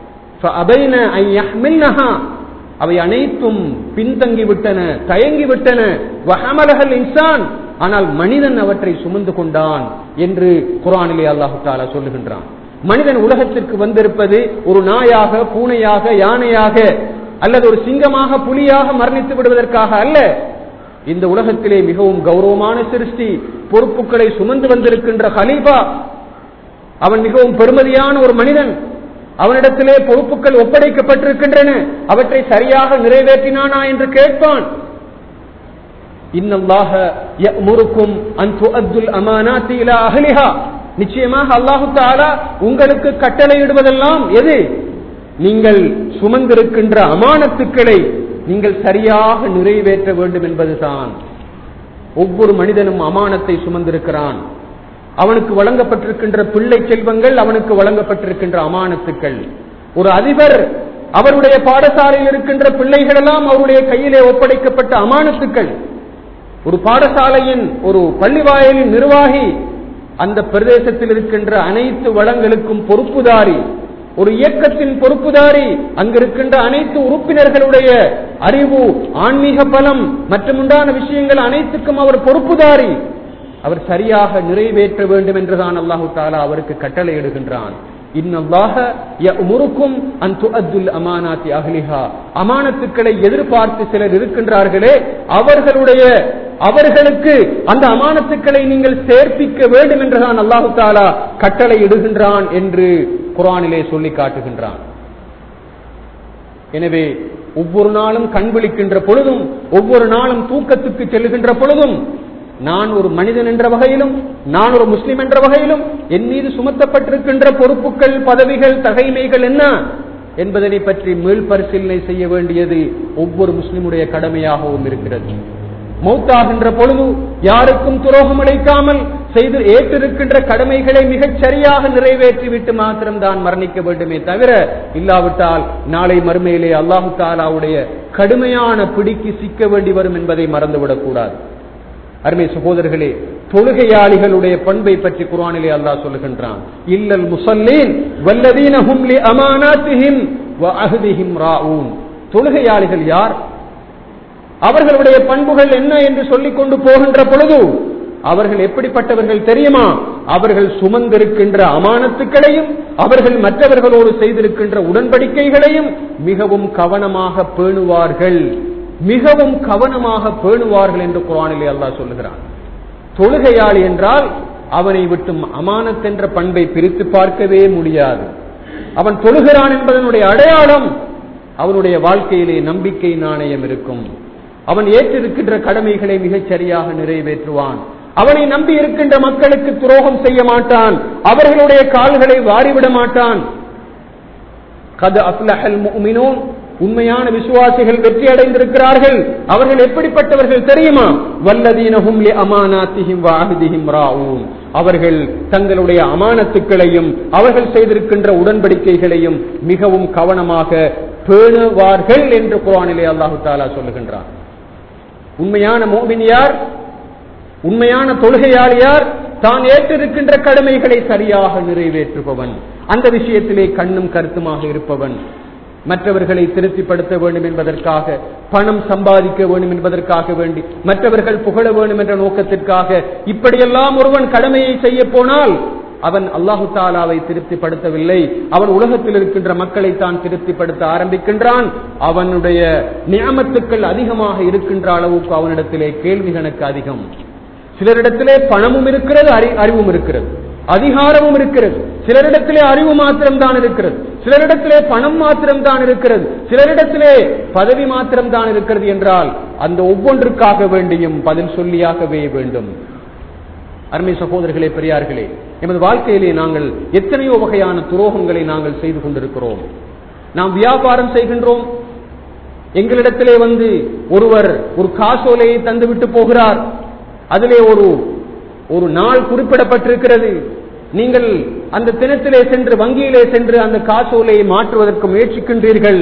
அவை அனைத்தும் பின்தங்கிவிட்டன, தயங்கிவிட்டன. வஹமலஹல் இன்சான், ஆனால் மனிதன் அவற்றை சுமந்து கொண்டான் என்று குர்ஆனிலே அல்லாஹ் தஆலா சொல்லுகின்றான். மனிதன் உலகத்திற்கு வந்திருப்பது ஒரு நாயாக, பூனையாக, யானையாக அல்லது ஒரு சிங்கமாக, புலியாக மரணித்து விடுவதற்காக அல்ல. இந்த உலகத்திலே மிகவும் கௌரவமான சிருஷ்டி, பொறுப்புகளை சுமந்து வந்திருக்கின்ற கலீஃபா, அவன் மிகவும் பெருமதியான ஒரு மனிதன். அவனிடத்திலே பொறுப்புகள் ஒப்படைக்கப்பட்டிருக்கின்றன. அவற்றை சரியாக நிறைவேற்றினானா என்று கேட்பான். இன்னல்லாஹ யஅமுருக்கும் அன் துஅத்துல் அமானாத்தி இலா அஹ்லிஹா, நிச்சயமாக அல்லாஹ் தஆலா உங்களுக்கு கட்டளையிடுவதெல்லாம் எது? நீங்கள் சுமந்திருக்கின்ற அமானத்துக்களை நீங்கள் சரியாக நிறைவேற்ற வேண்டும் என்பதுதான். ஒவ்வொரு மனிதனும் அமானத்தை சுமந்திருக்கிறான். அவனுக்கு வழங்கப்பட்டிருக்கின்ற பிள்ளை செல்வங்கள், அவனுக்கு வழங்கப்பட்டிருக்கின்ற அமானத்துக்கள். ஒரு அதிபர், அவருடைய பாடசாலையில் இருக்கின்ற பிள்ளைகள் எல்லாம் அவருடைய கையிலே ஒப்படைக்கப்பட்ட அமானத்துக்கள். ஒரு பாடசாலையின், ஒரு பள்ளிவாயலின் நிர்வாகி அந்த பிரதேசத்தில் இருக்கின்ற அனைத்து வளங்களுக்கும் பொறுப்புதாரி. ஒரு இயக்கத்தின் பொறுப்புதாரி. அங்கிருக்கின்ற அனைத்து உறுப்பினர்களுடைய அறிவு, ஆன்மீக பலம் மற்றுமுண்டான விஷயங்கள் அனைத்துக்கும் அவர் பொறுப்புதாரி. அவர் சரியாக நிறைவேற்ற வேண்டும் என்றுதான் அல்லாஹ் தஆலா அவருக்கு கட்டளையிடுகின்றான். இன்னல்லாஹ யஅமுருக்கும் அன் துஅத்துல் அமானாத்தி அஹ்லிஹா, அமானத்துக்களை எதிர்பார்த்து சிலர் இருக்கின்றார்களே, அவர்களுக்கு அந்த அமானத்துக்களை நீங்கள் சேர்ப்பிக்க வேண்டும் என்றுதான் அல்லாஹ் தஆலா கட்டளையிடுகின்றான் என்று குர்ஆனிலே சொல்லி காட்டுகின்றான். எனவே ஒவ்வொரு நாளும் கண் விழிக்கின்ற பொழுதும், ஒவ்வொரு நாளும் தூக்கத்துக்கு செல்லுகின்ற பொழுதும், நான் ஒரு மனிதன் என்ற வகையிலும், நான் ஒரு முஸ்லிம் என்ற வகையிலும் என் மீது சுமத்தப்பட்டிருக்கின்ற பொறுப்புகள், பதவிகள், தகைமைகள் என்ன என்பதனை பற்றி மீள் பரிசீலனை செய்ய வேண்டியது ஒவ்வொரு முஸ்லிமுடைய கடமையாகவும் இருக்கிறது. மௌத்தாகின்ற பொழுது யாருக்கும் துரோகம் அளிக்காமல் செய்து ஏற்றிருக்கின்ற கடமைகளை மிகச் சரியாக நிறைவேற்றிவிட்டு மாத்திரம்தான் மரணிக்க வேண்டுமே தவிர, இல்லாவிட்டால் நாளை மறுமையிலே அல்லாஹ் தஆலாவுடைய கடுமையான பிடிக்கு சிக்க வேண்டி வரும் என்பதை மறந்துவிடக் கூடாது. அருமை சகோதரர்களே, தொழுகையாளிகளுடைய பண்பை பற்றி குர்ஆனிலே அல்லாஹ் சொல்லுகின்றான். இல்லல் முஸல்லீன் வல்லதீன ஹும் லி அமானாத்திஹிம் வ அஹ்திஹிம் ராஊன். தொழுகையாளிகள் யார்? அவர்களுடைய பண்புகள் என்ன என்று சொல்லிக் கொண்டு போகின்ற பொழுது அவர்கள் எப்படிப்பட்டவர்கள் தெரியுமா? அவர்கள் சுமந்திருக்கின்ற அமானத்துக்களையும், அவர்கள் மற்றவர்களோடு செய்திருக்கின்ற உடன்படிக்கைகளையும் மிகவும் கவனமாக பேணுவார்கள், மிகவும் கவனமாக பேணுவார்கள் என்று குர்ஆனிலே அல்லாஹ் சொல்லுகிறான். தொழுகையாளி என்றால் அவனை விட்டும் அமானத் என்ற பண்பை பிரித்து பார்க்கவே முடியாது. அவன் தொழுகிறான் என்பதனுடைய அடையாளம் அவனுடைய வாழ்க்கையிலே நம்பிக்கை நாணயம் இருக்கும். அவன் ஏற்றிருக்கின்ற கடமைகளை மிகச் சரியாக நிறைவேற்றுவான். அவனை நம்பி இருக்கின்ற மக்களுக்கு துரோகம் செய்ய மாட்டான். அவர்களுடைய கால்களை வாரிவிட மாட்டான். கத் அஃப்லஹல் முஃமினூன், உண்மையான விசுவாசிகள் வெற்றி அடைந்திருக்கிறார்கள். அவர்கள் எப்படிப்பட்டவர்கள் தெரியுமா? வல்லதீன ஹும் லி அமானாத்திஹிம் வ அஹ்திஹிம் ராஊன். அவர்கள் தங்களுடைய அமானத்துக்களையும் அவர்கள் செய்திருக்கின்ற உடன்படிக்கைகளையும் மிகவும் கவனமாக பேணுவார்கள் என்று குர்ஆனிலே அல்லாஹ் தஆலா சொல்லுகின்றான். உண்மையான முஃமின் யார்? உண்மையான தொழுகையாளி யார்? தான் ஏற்றிருக்கின்ற கடமைகளை சரியாக நிறைவேற்றுபவன், அந்த விஷயத்திலே கண்ணும் கருத்துமாக இருப்பவன். மற்றவர்களை திருப்திப்படுத்த வேண்டும் என்பதற்காக, பணம் சம்பாதிக்க வேண்டும் என்பதற்காக வேண்டி, மற்றவர்கள் புகழ வேண்டும் என்ற நோக்கத்திற்காக இப்படியெல்லாம் ஒருவன் கடமையை செய்ய போனால் அவன் அல்லாஹு தஆலாவை திருப்திப்படுத்தவில்லை. அவன் உலகத்தில் இருக்கின்ற மக்களை தான் திருப்திப்படுத்த ஆரம்பிக்கின்றான். அவனுடைய நியமத்துக்கள் அதிகமாக இருக்கின்ற அளவுக்கு அவனிடத்திலே கேள்வி கணக்கு அதிகம். சிலரிடத்திலே பணமும் இருக்கிறது, அறிவும் இருக்கிறது, அதிகாரமும் இருக்கிறது. சிலரிடத்திலே அறிவு மாத்திரம்தான் இருக்கிறது, சிலரிடத்திலே பணம் மாத்திரம்தான் இருக்கிறது, சிலரிடத்திலே பதவி மாத்திரம்தான் இருக்கிறது என்றால் அந்த ஒவ்வொன்றுக்காக வேண்டியும் பதில் சொல்லியாகவே வேண்டும். அருமை சகோதரர்களே, பெரியார்களே, எமது வாழ்க்கையிலே நாங்கள் எத்தனையோ வகையான துரோகங்களை நாங்கள் செய்து கொண்டிருக்கிறோம். நாம் வியாபாரம் செய்கின்றோம். எங்களிடத்திலே வந்து ஒருவர் ஒரு காசோலையை தந்துவிட்டு போகிறார். அதிலே ஒரு நாள் குறிப்பிடப்பட்டிருக்கிறது. நீங்கள் அந்த தினத்திலே சென்று, வங்கியிலே சென்று அந்த காசோலையை மாற்றுவதற்கு முயற்சிக்கின்றீர்கள்.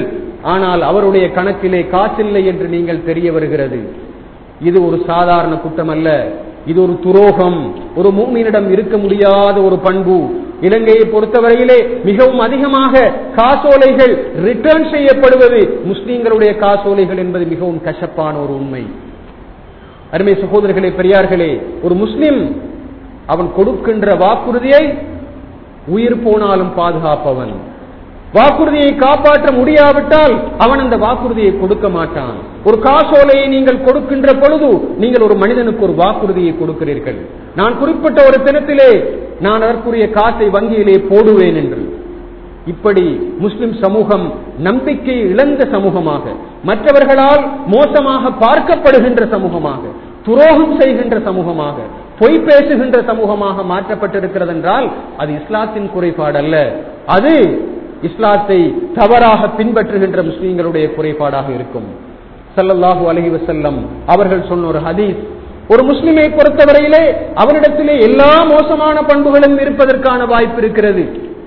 ஆனால் அவருடைய கணக்கிலே காசில்லை என்று நீங்கள் தெரிய வருகிறது. இது ஒரு சாதாரண குற்றம் அல்ல, இது ஒரு துரோகம், ஒரு முஃமினிடம் இருக்க முடியாத ஒரு பண்பு. இலங்கையை பொறுத்தவரையிலே மிகவும் அதிகமாக காசோலைகள் ரிட்டர்ன் செய்யப்படுவது முஸ்லிம்களுடைய காசோலைகள் என்பது மிகவும் கசப்பான ஒரு உண்மை. அருமை சகோதரர்களே, பெரியார்களே, ஒரு முஸ்லிம் அவன் கொடுக்கின்ற வாக்குறுதியை உயிர் போனாலும் பாதுகாப்பவன். வாக்குறுதியை காப்பாற்ற முடியாவிட்டால் அவன் அந்த வாக்குறுதியை கொடுக்க மாட்டான். ஒரு காசோலையை நீங்கள் கொடுக்கின்ற பொழுது நீங்கள் ஒரு மனிதனுக்கு ஒரு வாக்குறுதியை கொடுக்கிறீர்கள். நான் குறிப்பிட்ட ஒரு தினத்திலே நான் அதற்குரிய காசை வங்கியிலே போடுவேன் என்று. இப்படி முஸ்லிம் சமூகம் நம்பிக்கை இழந்த சமூகமாக, மற்றவர்களால் மோசமாக பார்க்கப்படுகின்ற சமூகமாக, துரோகம் செய்கின்ற சமூகமாக, பொய் பேசுகின்ற சமூகமாக மாற்றப்பட்டிருக்கிறது என்றால் அது இஸ்லாத்தின் குறைபாடு அல்ல, அது இஸ்லாத்தை தவறாக பின்பற்றுகின்ற முஸ்லிம்களுடைய குறைபாடாக இருக்கும். ஸல்லல்லாஹு அலைஹி வஸல்லம் அவர்கள் சொன்ன ஒரு ஹதீஸ், ஒரு முஸ்லிமை பொறுத்தவரையிலே அவனிடத்திலே எல்லா மோசமான பண்புகளும் இருப்பதற்கான வாய்ப்பு இருக்கிறது.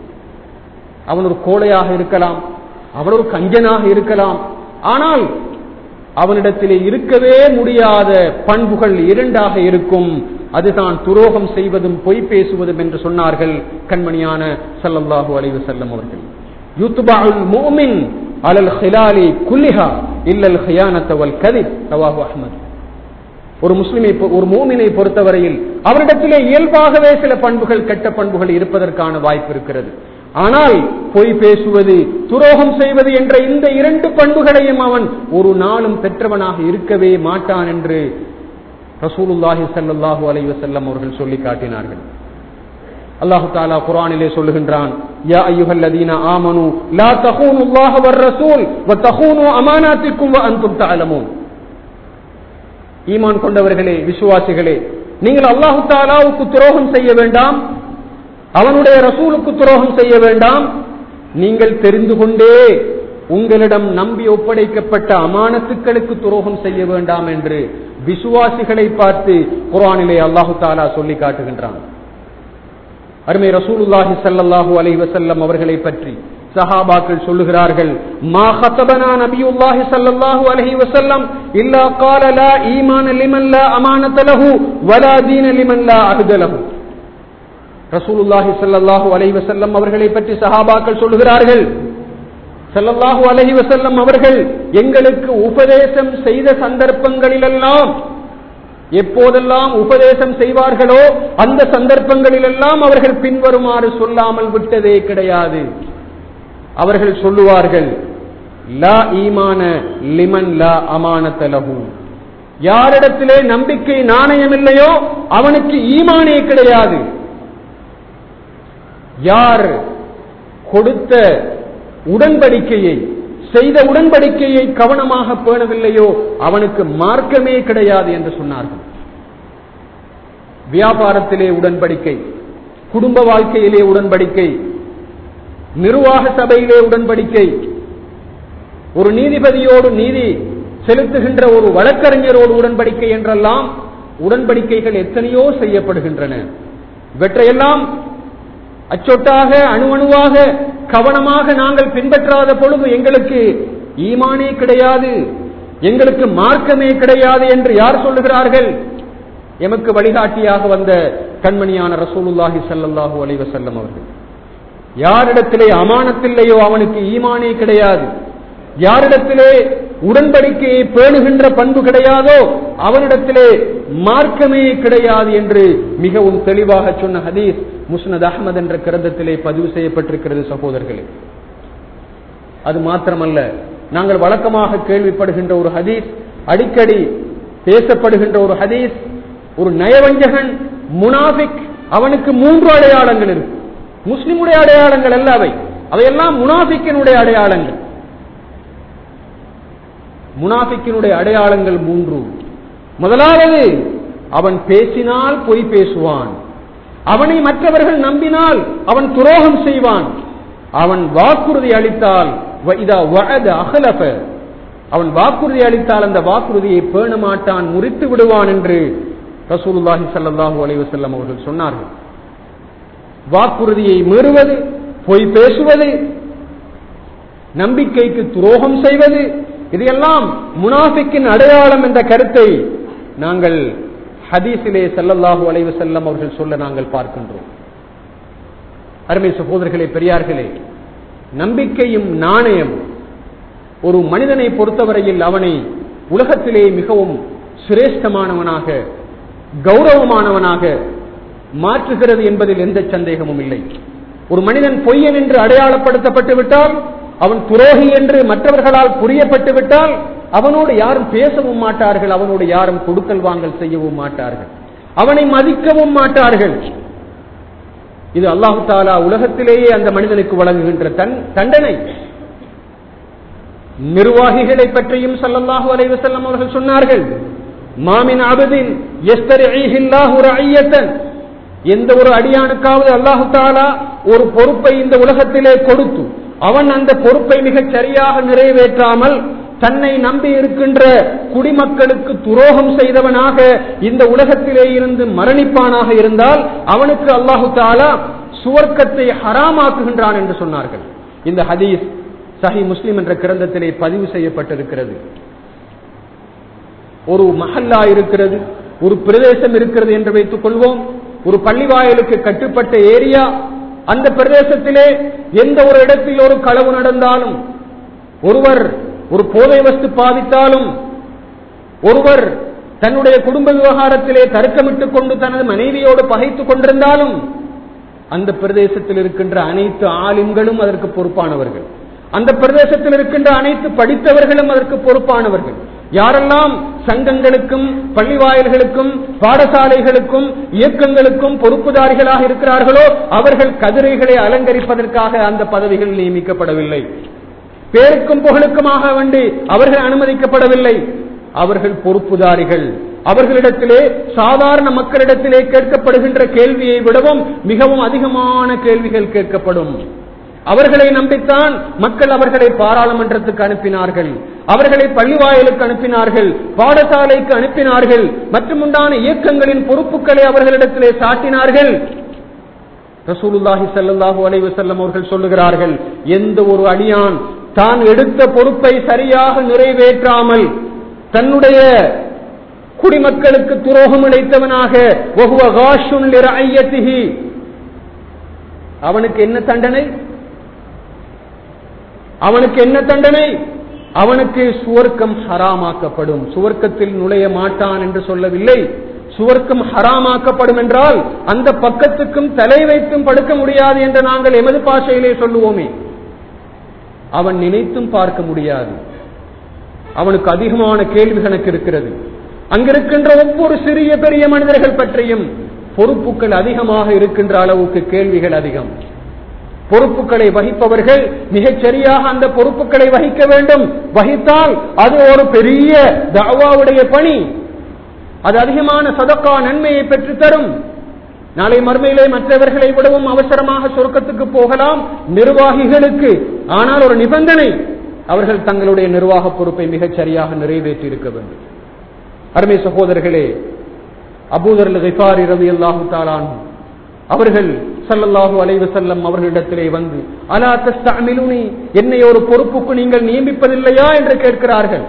அவன் ஒரு கோழையாக இருக்கலாம், அவன் ஒரு கஞ்சனாக இருக்கலாம், ஆனால் அவனிடத்திலே இருக்கவே முடியாத பண்புகள் இரண்டாக இருக்கும். அதுதான் துரோகம் செய்வதும் பொய் பேசுவதும் என்று சொன்னார்கள் கண்மணியான ஸல்லல்லாஹு அலைஹி வஸல்லம் அவர்கள். யுத்பஉல் முஃமின் அலல் ஹிலாலி குல்லிஹா இல்லல் ஹியானத வல் கதிப், ரவாஹு அஹ்மத். ஒரு முஸ்லிமை, ஒரு முஃமினை பொறுத்தவரையில் அவரிடத்திலே இயல்பாகவே சில பண்புகள், கெட்ட பண்புகள் இருப்பதற்கான வாய்ப்பு இருக்கிறது. ஆனால் பொய் பேசுவது, துரோகம் செய்வது என்ற இந்த இரண்டு பண்புகளையும் அவன் ஒரு நாளும் பெற்றவனாக இருக்கவே மாட்டான் என்று ரசூலுல்லாஹி ஸல்லல்லாஹு அலைஹி வஸல்லம் அவர்கள் சொல்லி காட்டினார்கள். அல்லாஹ் தஆலா குர்ஆனிலே சொல்லுகின்றான், யா அய்யுஹல்லதீன ஆமனூ லா தகூனுல்லாஹ வர் ரசூல் வ தகூனு அமானாத்திக்கும் வ அன்தும் தஅலமூன். ஈமான் கொண்டவர்களே, விசுவாசிகளே, நீங்கள் அல்லாஹ் தஆலாவுக்கு துரோகம் செய்ய வேண்டாம், அவனுடைய ரசூலுக்கு துரோகம் செய்ய வேண்டாம், நீங்கள் தெரிந்து கொண்டே உங்களிடம் நம்பி ஒப்படைக்கப்பட்ட அமானத்துக்களுக்கு துரோகம் செய்ய வேண்டாம் என்று விசுவாசிகளை பார்த்து குர்ஆனிலே அல்லாஹ் தஆலா சொல்லி காட்டுகின்றான். அருமை ரசூலுல்லாஹி ஸல்லல்லாஹு அலைஹி வஸல்லம் அவர்களை பற்றி சஹாபாக்கள் சொல்லுகிறார்கள், மா ஹதபனா நபியுல்லாஹி ஸல்லல்லாஹு அலைஹி வஸல்லம் இல்லா قال لا ஈமான லிமன் லா அமானத லஹு வலா தீன லிமன் லா அஹ்த லஹு. ரசூலுல்லாஹி ஸல்லல்லாஹு அலைஹி வஸல்லம் அவர்களை பற்றி சஹாபாக்கள் சொல்லுகிறார்கள், ஸல்லல்லாஹு அலைஹி வஸல்லம் அவர்கள் எங்களுக்கு உபதேசம் செய்த சந்தர்ப்பங்களிலெல்லாம், எப்போதெல்லாம் உபதேசம் செய்வார்களோ அந்த சந்தர்ப்பங்களிலெல்லாம் அவர்கள் பின்வருமாறு சொல்லாமல் விட்டதே கிடையாது. அவர்கள் சொல்லுவார்கள், லா ஈமான லிமன் லா அமானத லஹு. யாரிடத்திலே நம்பிக்கை நாணயம் இல்லையோ அவனுக்கு ஈமானே கிடையாது. யார் கொடுத்த உடன்படிக்கையை, செய்த உடன்படிக்கையை கவனமாக பேணவில்லையோ அவனுக்கு மார்க்கமே கிடையாது என்று சொன்னார்கள். வியாபாரத்திலே உடன்படிக்கை, குடும்ப வாழ்க்கையிலே உடன்படிக்கை, நிர்வாக சபையிலே உடன்படிக்கை, ஒரு நீதிபதியோடு நீதி செலுத்துகின்ற ஒரு வழக்கறிஞரோடு உடன்படிக்கை என்றெல்லாம் உடன்படிக்கைகள் எத்தனையோ செய்யப்படுகின்றன. இவற்றையெல்லாம் அச்சொட்டாக, அணுவணுவாக, கவனமாக நாங்கள் பின்பற்றாத பொழுது எங்களுக்கு ஈமானே கிடையாது, எங்களுக்கு மார்க்கமே கிடையாது என்று யார் சொல்லுகிறார்கள்? எமக்கு வழிகாட்டியாக வந்த கண்மணியான ரசூலுல்லாஹி ஸல்லல்லாஹு அலைஹி வஸல்லம் அவர்கள். யாரிடத்திலே அமானத்தில்லையோ அவனுக்கு ஈமானே கிடையாது, யாரிடத்திலே உடன்படிக்கையை பேணுகின்ற பண்பு கிடையாதோ அவனிடத்திலே மார்க்கமே கிடையாது என்று மிகவும் தெளிவாக சொன்ன ஹதீஸ் முஸ்னத் அஹ்மத் என்ற கிரந்தத்திலே பதிவு செய்யப்பட்டிருக்கிறது. சகோதரர்களே, அது மாத்திரமல்ல, நாங்கள் வழக்கமாக கேள்விப்படுகின்ற ஒரு ஹதீஸ், அடிக்கடி பேசப்படுகின்ற ஒரு ஹதீஸ், ஒரு நயவஞ்சகன், முனாஃபிக், அவனுக்கு 3 அடையாளங்கள் இருக்கு. முஸ்லிமுடைய அடையாளங்கள் அல்ல அவை, அவையெல்லாம் முனாஃபிக்கினுடைய அடையாளங்கள். முனாஃபிக்கினுடைய அடையாளங்கள் 3. முதலாவது, அவன் பேசினால் பொய் பேசுவான், அவனை மற்றவர்கள் நம்பினால் அவன் துரோகம் செய்வான், அவன் வாக்குறுதி அளித்தால் அவன் வாக்குறுதி அளித்தால் அந்த வாக்குறுதியை பேண மாட்டான், முறித்து விடுவான் என்று ரசூலுல்லாஹி ஸல்லல்லாஹு அலைஹி வஸல்லம் அவர்கள் சொன்னார்கள். வாக்குறுதியை மீறுவது, பொய் பேசுவது, நம்பிக்கைக்கு துரோகம் செய்வது, இதையெல்லாம் முனாஃபிக்கின் அடையாளம் என்ற கருத்தை நாங்கள் ஹதீஸிலே ஸல்லல்லாஹு அலைஹி வஸல்லம் அவர்கள் சொல்ல நாங்கள் பார்க்கின்றோம். அருமை சகோதரர்களே, பெரியார்களே, நம்பிக்கையும் நாணயம் ஒரு மனிதனை பொறுத்தவரையில் அவனை உலகத்திலே மிகவும் சிரேஷ்டமானவனாக, கௌரவமானவனாக மாற்றுகிறது என்பதில் எந்த சந்தேகமும் இல்லை. ஒரு மனிதன் பொய்யன் என்று அடையாளப்படுத்தப்பட்டு விட்டால், அவன் துரோகி என்று மற்றவர்களால் புரியப்பட்டு விட்டால், அவனோடு யாரும் பேசவும் மாட்டார்கள், அவனோடு யாரும் கொடுக்கல் வாங்கல் செய்யவும் மாட்டார்கள், அவனை மதிக்கவும் மாட்டார்கள். இது அல்லாஹு தஆலா உலகத்திலேயே அந்த மனிதனுக்கு வழங்குகின்ற தண்டனை. நிர்வாகிகளை பற்றியும் ஸல்லல்லாஹு அலைஹி வஸல்லம் அவர்கள் சொன்னார்கள், மாமின் அபதின் யஸ்தரிஹில்லாஹு ரஅய்யத்தன், எந்த ஒரு அடியானுக்காவது அல்லாஹு தஆலா ஒரு பொறுப்பை இந்த உலகத்திலே கொடுத்து அவன் அந்த பொறுப்பை மிகச் சரியாக நிறைவேற்றாமல் தன்னை நம்பி இருக்கின்ற குடிமக்களுக்கு துரோகம் செய்தவனாக இந்த உலகத்திலே இருந்து மரணிப்பானாக இருந்தால் அவனுக்கு அல்லாஹு தஆலா சுவர்க்கத்தை ஹராமாக்குகின்றான் என்று சொன்னார்கள். இந்த ஹதீஸ் சஹீஹ் முஸ்லிம் என்ற கிரந்தத்திலே பதிவு செய்யப்பட்டிருக்கிறது. ஒரு மஹல்லா இருக்கிறது, ஒரு பிரதேசம் இருக்கிறது என்று வைத்துக் கொள்வோம். ஒரு பள்ளிவாயலுக்கு கட்டுப்பட்ட ஏரியா. அந்த பிரதேசத்திலே எந்த ஒரு இடத்தில் ஒரு களவு நடந்தாலும், ஒருவர் ஒரு போதை வஸ்து பாவித்தாலும், ஒருவர் தன்னுடைய குடும்ப விவகாரத்திலே தர்க்கமிட்டுக் கொண்டு தனது மனைவியோடு பகைத்துக் கொண்டிருந்தாலும், அந்த பிரதேசத்தில் இருக்கின்ற அனைத்து ஆலிம்களும் அதற்கு பொறுப்பானவர்கள், அந்த பிரதேசத்தில் இருக்கின்ற அனைத்து படித்தவர்களும் அதற்கு பொறுப்பானவர்கள். யாரெல்லாம் சங்கங்களுக்கும் பள்ளிவாயல்களுக்கும் பாடசாலைகளுக்கும் இயக்கங்களுக்கும் பொறுப்புதாரிகளாக இருக்கிறார்களோ அவர்கள் கதிரைகளை அலங்கரிப்பதற்காக அந்த பதவிகள் நியமிக்கப்படவில்லை. பேருக்கும் புகழுக்குமாக வேண்டி அவர்கள் அனுமதிக்கப்படவில்லை. அவர்கள் பொறுப்புதாரிகள். அவர்களிடத்திலே சாதாரண மக்களிடத்திலே கேட்கப்படுகின்ற கேள்வியை விடவும் மிகவும் அதிகமான கேள்விகள் கேட்கப்படும். அவர்களை நம்பித்தான் மக்கள் அவர்களை பாராளுமன்றத்துக்கு அனுப்பினார்கள், அவர்களை பள்ளிவாயலுக்கு அனுப்பினார்கள், பாடசாலைக்கு அனுப்பினார்கள், மற்றும் உண்டான இயக்கங்களின் பொறுப்புகளை அவர்களிடத்திலே சாட்டினார்கள். ரசூலுல்லாஹி ஸல்லல்லாஹு அலைஹி வஸல்லம் அவர்கள் சொல்லுகிறார்கள், எந்த ஒரு அடியான் தான் எடுத்த பொறுப்பை சரியாக நிறைவேற்றாமல் தன்னுடைய குடிமக்களுக்கு துரோகம் இழைத்தவனாக வஹுவ காஷுன் லிரஅய்யதிஹி, அவனுக்கு என்ன தண்டனை? அவனுக்கு என்ன தண்டனை? அவனுக்கு சுவர்க்கம் ஹராமாக்கப்படும். சுவர்க்கத்தில் நுழைய மாட்டான் என்று சொல்லவில்லை, சுவர்க்கம் ஹராமாக்கப்படும் என்றால் அந்த பக்கத்துக்கும் தலை வைத்தும் படுக்க முடியாது என்று நாங்கள் எமது பாஷையிலே சொல்லுவோமே, அவன் நினைத்தும் பார்க்க முடியாது. அவனுக்கு அதிகமான கேள்வி கணக்கு இருக்கிறது. அங்கிருக்கின்ற ஒவ்வொரு சிறிய பெரிய மனிதர்கள் பற்றியும் பொறுப்புகள் அதிகமாக இருக்கின்ற அளவுக்கு கேள்விகள் அதிகம். பொறுப்புகளை வகிப்பவர்கள் மிகச் சரியாக அந்த பொறுப்புகளை வகிக்க வேண்டும். வகித்தால் அது ஒரு பெரிய தஅவாவுடைய பணி, அது அதிகமான சதகா நன்மையை பெற்று தரும். நாளை மறுமையிலே மற்றவர்களை விடவும் அவசரமாக சொர்க்கத்துக்கு போகலாம் நிர்வாகிகளுக்கு. ஆனால் ஒரு நிபந்தனை, அவர்கள் தங்களுடைய நிர்வாக பொறுப்பை மிகச் சரியாக நிறைவேற்றி இருக்க வேண்டும். அருமை சகோதரர்களே, அபூதர் அல்-கிஃபாரி ரலியல்லாஹு தஆலா அவர்கள் ஸல்லல்லாஹு அலைஹி வஸல்லம் அவர்களிடத்திலே வந்து, அலா தஸ்தஅமிலுனி, என்னை ஒரு பொறுப்புக்கு நீங்கள் நியமிப்பதில்லையா என்று கேட்கிறார்கள்.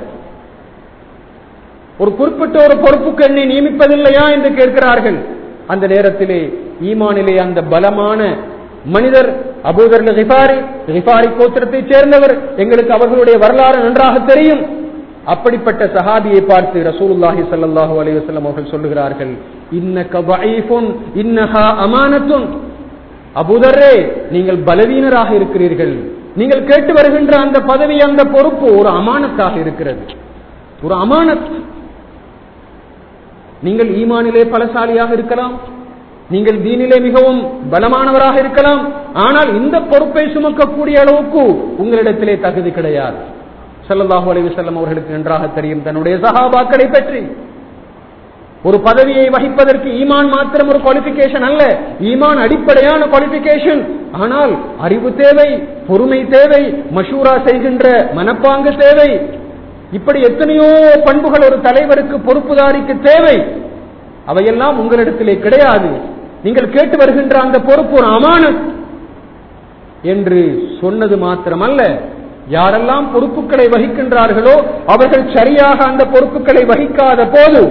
ஒரு குறிப்பிட்ட ஒரு பொறுப்புக்கு என்னை நியமிப்பதில்லையா என்று கேட்கிறார்கள். அந்த நேரத்திலே ஈமானிலே அந்த பலமான மனிதர் அபூதர் அல்-கிஃபாரி கோத்திரத்தைச் சேர்ந்தவர், எங்களுக்கு அவர்களுடைய வரலாறு நன்றாக தெரியும். அப்படிப்பட்ட சஹாபியை பார்த்து ரசூலுல்லாஹி ஸல்லல்லாஹு அலைஹி வஸல்லம் அவர்கள் சொல்லுகிறார்கள், இன்னக தஈஃபுன் இன்னஹா அமானத்துன், அபூதரே நீங்கள் பலவீனராக இருக்கிறீர்கள், நீங்கள் கேட்டு வருகின்ற அந்த பதவி அந்த பொறுப்பு ஒரு அமானத்தாக இருக்கிறது, ஒரு அமானத். நீங்கள் ஈமானிலே பலசாலியாக இருக்கலாம், நீங்கள் தீனிலே மிகவும் பலமானவராக இருக்கலாம், ஆனால் இந்த பொறுப்பை சுமக்கக்கூடிய அளவுக்கு உங்களிடத்திலே தகுதி கிடையாது. ஸல்லல்லாஹு அலைஹி வஸல்லம் அவர்களுக்கு நன்றாக தெரியும் தன்னுடைய சஹாபாக்களை பற்றி. ஒரு பதவியை வகிப்பதற்கு ஈமான் மாத்திரம் ஒரு குவாலிபிகேஷன் அல்ல, ஈமான் அடிப்படையான குவாலிபிகேஷன். ஆனால் அறிவு தேவை, பொறுமை தேவை, மஷூரா செய்கின்ற மனப்பாங்கு தேவை. இப்படி எத்தனையோ பண்புகள் ஒரு தலைவருக்கு பொறுப்புதாரிக்கு தேவை. அவையெல்லாம் உங்களிடத்திலே கிடையாது. நீங்கள் கேட்டு வருகின்ற அந்த பொறுப்பு ஒரு அமானத் என்று சொன்னது மாத்திரமல்ல, யாரெல்லாம் பொறுப்புகளை வகிக்கின்றார்களோ அவர்கள் சரியாக அந்த பொறுப்புகளை வகிக்காத போது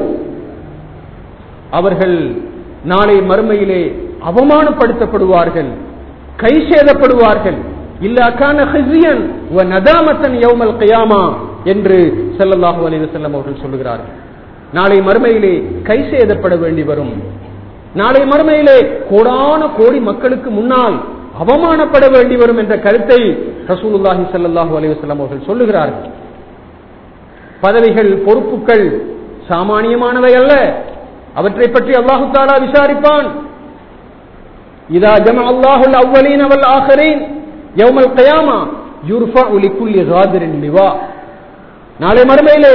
அவர்கள் நாளை மறுமையிலே அவமானப்படுத்தப்படுவார்கள், கை சேதப்படுவார்கள். இல்லா கான ஹிஸ்யன் வ நதாமத்தன் யௌமல் கியாமா என்று ஸல்லல்லாஹு அலைஹி வஸல்லம் அவர்கள் சொல்கிறார்கள். நாளை மறுமையிலே கை சேதப்பட வேண்டி வரும். நாளை மறுமையிலே கோடான கோடி மக்களுக்கு முன்னால் அவமானப்பட வேண்டி வரும் என்ற கருத்தை ரசூலுல்லாஹி ஸல்லல்லாஹு அலைஹி வஸல்லம் அவர்கள் சொல்லுகிறார்கள். பதவிகள், பொறுப்புகள் சாமானியமானவை அல்ல. அவற்றை பற்றி அல்லாஹு தஆலா விசாரிப்பான். இதா ஜமஅல்லாஹுல் அவ்வலீன வல் ஆகிரீன் யௌமல் கியாமா யுர்ஃபஉ லிகுல்லி காதிரின் லிவா. நாளை மறுமையிலே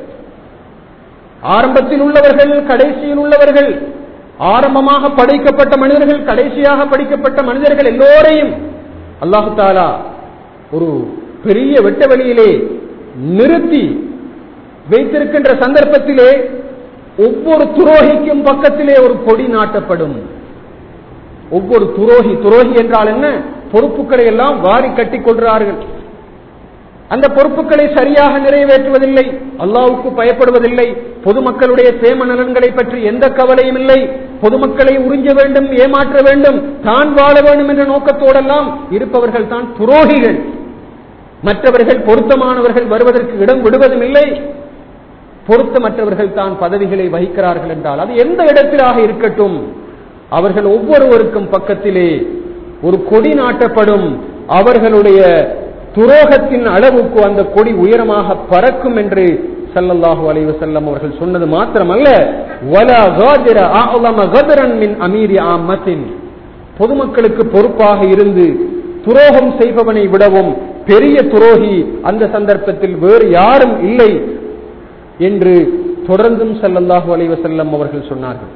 ஆரம்பத்தில் உள்ளவர்கள், கடைசியில் உள்ளவர்கள், ஆரம்பமாக படைக்கப்பட்ட மனிதர்கள், கடைசியாக படைக்கப்பட்ட மனிதர்கள் எல்லோரையும் அல்லாஹு தஆலா ஒரு பெரிய வெட்ட வெளியிலே நிறுத்தி வைத்திருக்கின்ற சந்தர்ப்பத்திலே ஒவ்வொரு துரோகிக்கும் பக்கத்திலே ஒரு கொடி நாட்டப்படும். ஒவ்வொரு துரோகி என்றால் என்ன? பொறுப்புகளை எல்லாம் வாரி கட்டிக் கொள்கிறார்கள். அந்த பொறுப்புகளை சரியாக நிறைவேற்றுவதில்லை, அல்லாஹ்வுக்கு பயப்படுவதில்லை, பொதுமக்களுடைய சேம நலன்களை பற்றி எந்த கவலையும் இல்லை, பொதுமக்களை உறிஞ்ச வேண்டும், ஏமாற்ற வேண்டும், தான் வாழ வேண்டும் என்ற நோக்கத்தோடெல்லாம் இருப்பவர்கள் தான் துரோகிகள். மற்றவர்கள் பொருத்தமானவர்கள் வருவதற்கு இடம் விடுவதும் இல்லை. பொருத்தமற்றவர்கள் தான் பதவிகளை வகிக்கிறார்கள் என்றால் அது எந்த இடத்திலாக இருக்கட்டும், அவர்கள் ஒவ்வொருவருக்கும் பக்கத்திலே ஒரு கொடி நாட்டப்படும். அவர்களுடைய துரோகத்தின் அளவுக்கு அந்த கொடி உயரமாக பறக்கும் என்று ஸல்லல்லாஹு அலைஹி வஸல்லம் அவர்கள் சொன்னது மாத்திரமல்ல, வலா காதிர அஅலம கதரன் மின் அமீரி ஆம்மத்தின், பொதுமக்களுக்கு பொறுப்பாக இருந்து துரோகம் செய்பவனை விடவும் பெரிய துரோகி அந்த சந்தர்ப்பத்தில் வேறு யாரும் இல்லை என்று தொடர்ந்தும் ஸல்லல்லாஹு அலைஹி வஸல்லம் அவர்கள் சொன்னார்கள்.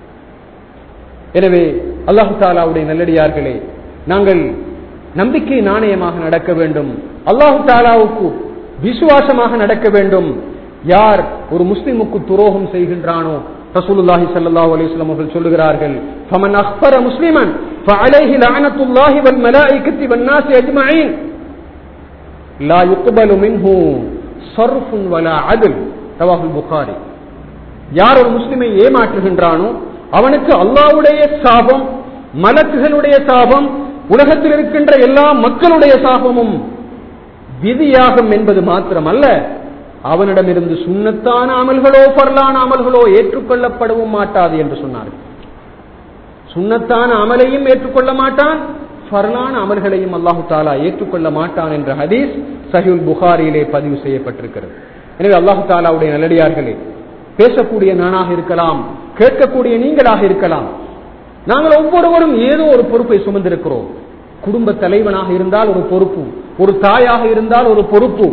எனவே அல்லாஹ் தஆலாவுடைய நல்லடியார்களே, நாங்கள் நம்பிக்கை நாணயமாக நடக்க வேண்டும், அல்லாஹ் தஆலாவுக்கு விசுவாசமாக நடக்க வேண்டும். யார் ஒரு முஸ்லிமுக்கு துரோகம் செய்கின்றானோ, ரசூலுல்லாஹி ஸல்லல்லாஹு அலைஹி வஸல்லம் அவர்கள் சொல்லுகிறார்கள், ஃபமன் அக்பர முஸ்லிமன் ஃபஅலைஹி லஅனத்துல்லாஹி வல் மலாயிகத்தி வன் நாஸி அஜ்மஈன் லா யுக்பலு மின்ஹு ஸர்ஃபுன் வலா அத்ல். ரவாஹுல் புகாரி. யார் ஒரு முஸ்லிமை ஏமாற்றுகின்றானோ அவனுக்கு அல்லாஹ்வுடைய சாபம், மலக்குகளுடைய சாபம், உலகத்தில் இருக்கின்ற எல்லா மக்களுடைய சாபமும் விதியாகும் என்பது மாத்திரமல்ல, அவனிடமிருந்து சுன்னத்தான அமல்களோ பர்லான அமல்களோ ஏற்றுக்கொள்ளப்படவும் மாட்டாது என்று சொன்னார்கள். சுன்னத்தான அமலையும் ஏற்றுக்கொள்ள மாட்டான், ஃபர்லான அமல்களையும் அல்லாஹு தஆலா ஏற்றுக்கொள்ள மாட்டான் என்ற ஹதீஸ் சஹீஹுல் புகாரியிலே பதிவு செய்யப்பட்டிருக்கிறது. எனவே அல்லாஹு தஆலாவுடைய நல்லடியார்களே, பேசக்கூடிய நானாக இருக்கலாம், கேட்கக்கூடிய நீங்களாக இருக்கலாம், நாங்கள் ஒவ்வொருவரும் ஏதோ ஒரு பொறுப்பை சுமந்திருக்கிறோம். குடும்ப தலைவனாக இருந்தால் ஒரு பொறுப்பு, ஒரு தாயாக இருந்தால் ஒரு பொறுப்பு,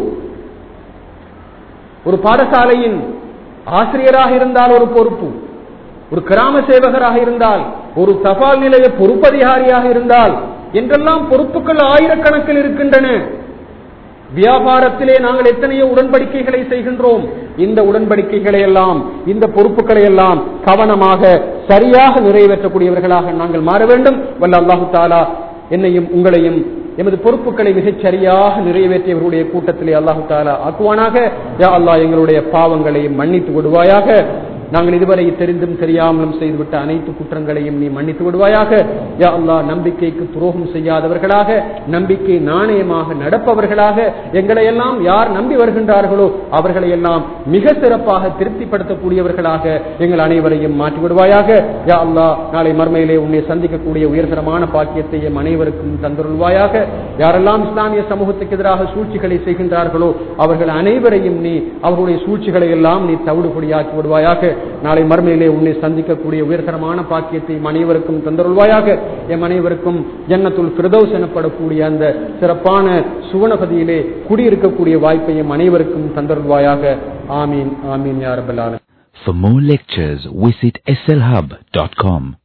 ஒரு பாடசாலையின் ஆசிரியராக இருந்தால் ஒரு பொறுப்பு, ஒரு கிராம சேவகராக இருந்தால், ஒரு தபால் நிலைய பொறுப்பதிகாரியாக இருந்தால் என்றெல்லாம் பொறுப்புகள் ஆயிரக்கணக்கில் இருக்கின்றன. வியாபாரத்திலே நாங்கள் எத்தனையோ உடன்படிக்கைகளை செய்கின்றோம். இந்த உடன்படிக்கைகளை எல்லாம், இந்த பொறுப்புகளை எல்லாம் கவனமாக சரியாக நிறைவேற்றக்கூடியவர்களாக நாங்கள் மாற வேண்டும். வல்ல அல்லாஹு தஆலா என்னையும் உங்களையும் எமது பொறுப்புகளை மிகச் சரியாக நிறைவேற்றியவர்களுடைய கூட்டத்திலே அல்லாஹு தஆலா ஆக்குவானாக. யா அல்லாஹ், எங்களுடைய பாவங்களையும் மன்னித்து விடுவாயாக. நாங்கள் இதுவரை தெரிந்தும் தெரியாமலும் செய்துவிட்ட அனைத்து குற்றங்களையும் நீ மன்னித்து விடுவாயாக. யா அல்லாஹ், நம்பிக்கைக்கு துரோகம் செய்யாதவர்களாக, நம்பிக்கை நாணயமாக நடப்பவர்களாக, எங்களை எல்லாம் யார் நம்பி வருகின்றார்களோ அவர்களை எல்லாம் மிக சிறப்பாக திருப்திப்படுத்தக்கூடியவர்களாக எங்கள் அனைவரையும் மாற்றி விடுவாயாக. யா அல்லாஹ், நாளை மறுமையிலே உன்னை சந்திக்கக்கூடிய உயர்தரமான பாக்கியத்தை எம் அனைவருக்கும் தந்துருள்வாயாக. யாரெல்லாம் இஸ்லாமிய சமூகத்துக்கு எதிராக சூழ்ச்சிகளை செய்கின்றார்களோ அவர்கள் அனைவரையும் நீ அவர்களுடைய சூழ்ச்சிகளை எல்லாம் நீ தவிடுபடியாக்கி விடுவாயாக. நாளை மறுமையிலே உன்னை சந்திக்கக்கூடிய உயர்தரமான பாக்கியத்தை அனைவருக்கும் தந்தருள்வாயாக. எம் அனைவருக்கும் ஜன்னத்துல் ஃபிர்தௌஸ் எனப்படக்கூடிய அந்த சிறப்பான சுவனபதியிலே குடியிருக்கக்கூடிய வாய்ப்பை எம் அனைவருக்கும் தந்தருள்வாயாக. ஆமீன், ஆமீன் யா ரப்பல் ஆலமீன். For more lectures, visit slhub.com.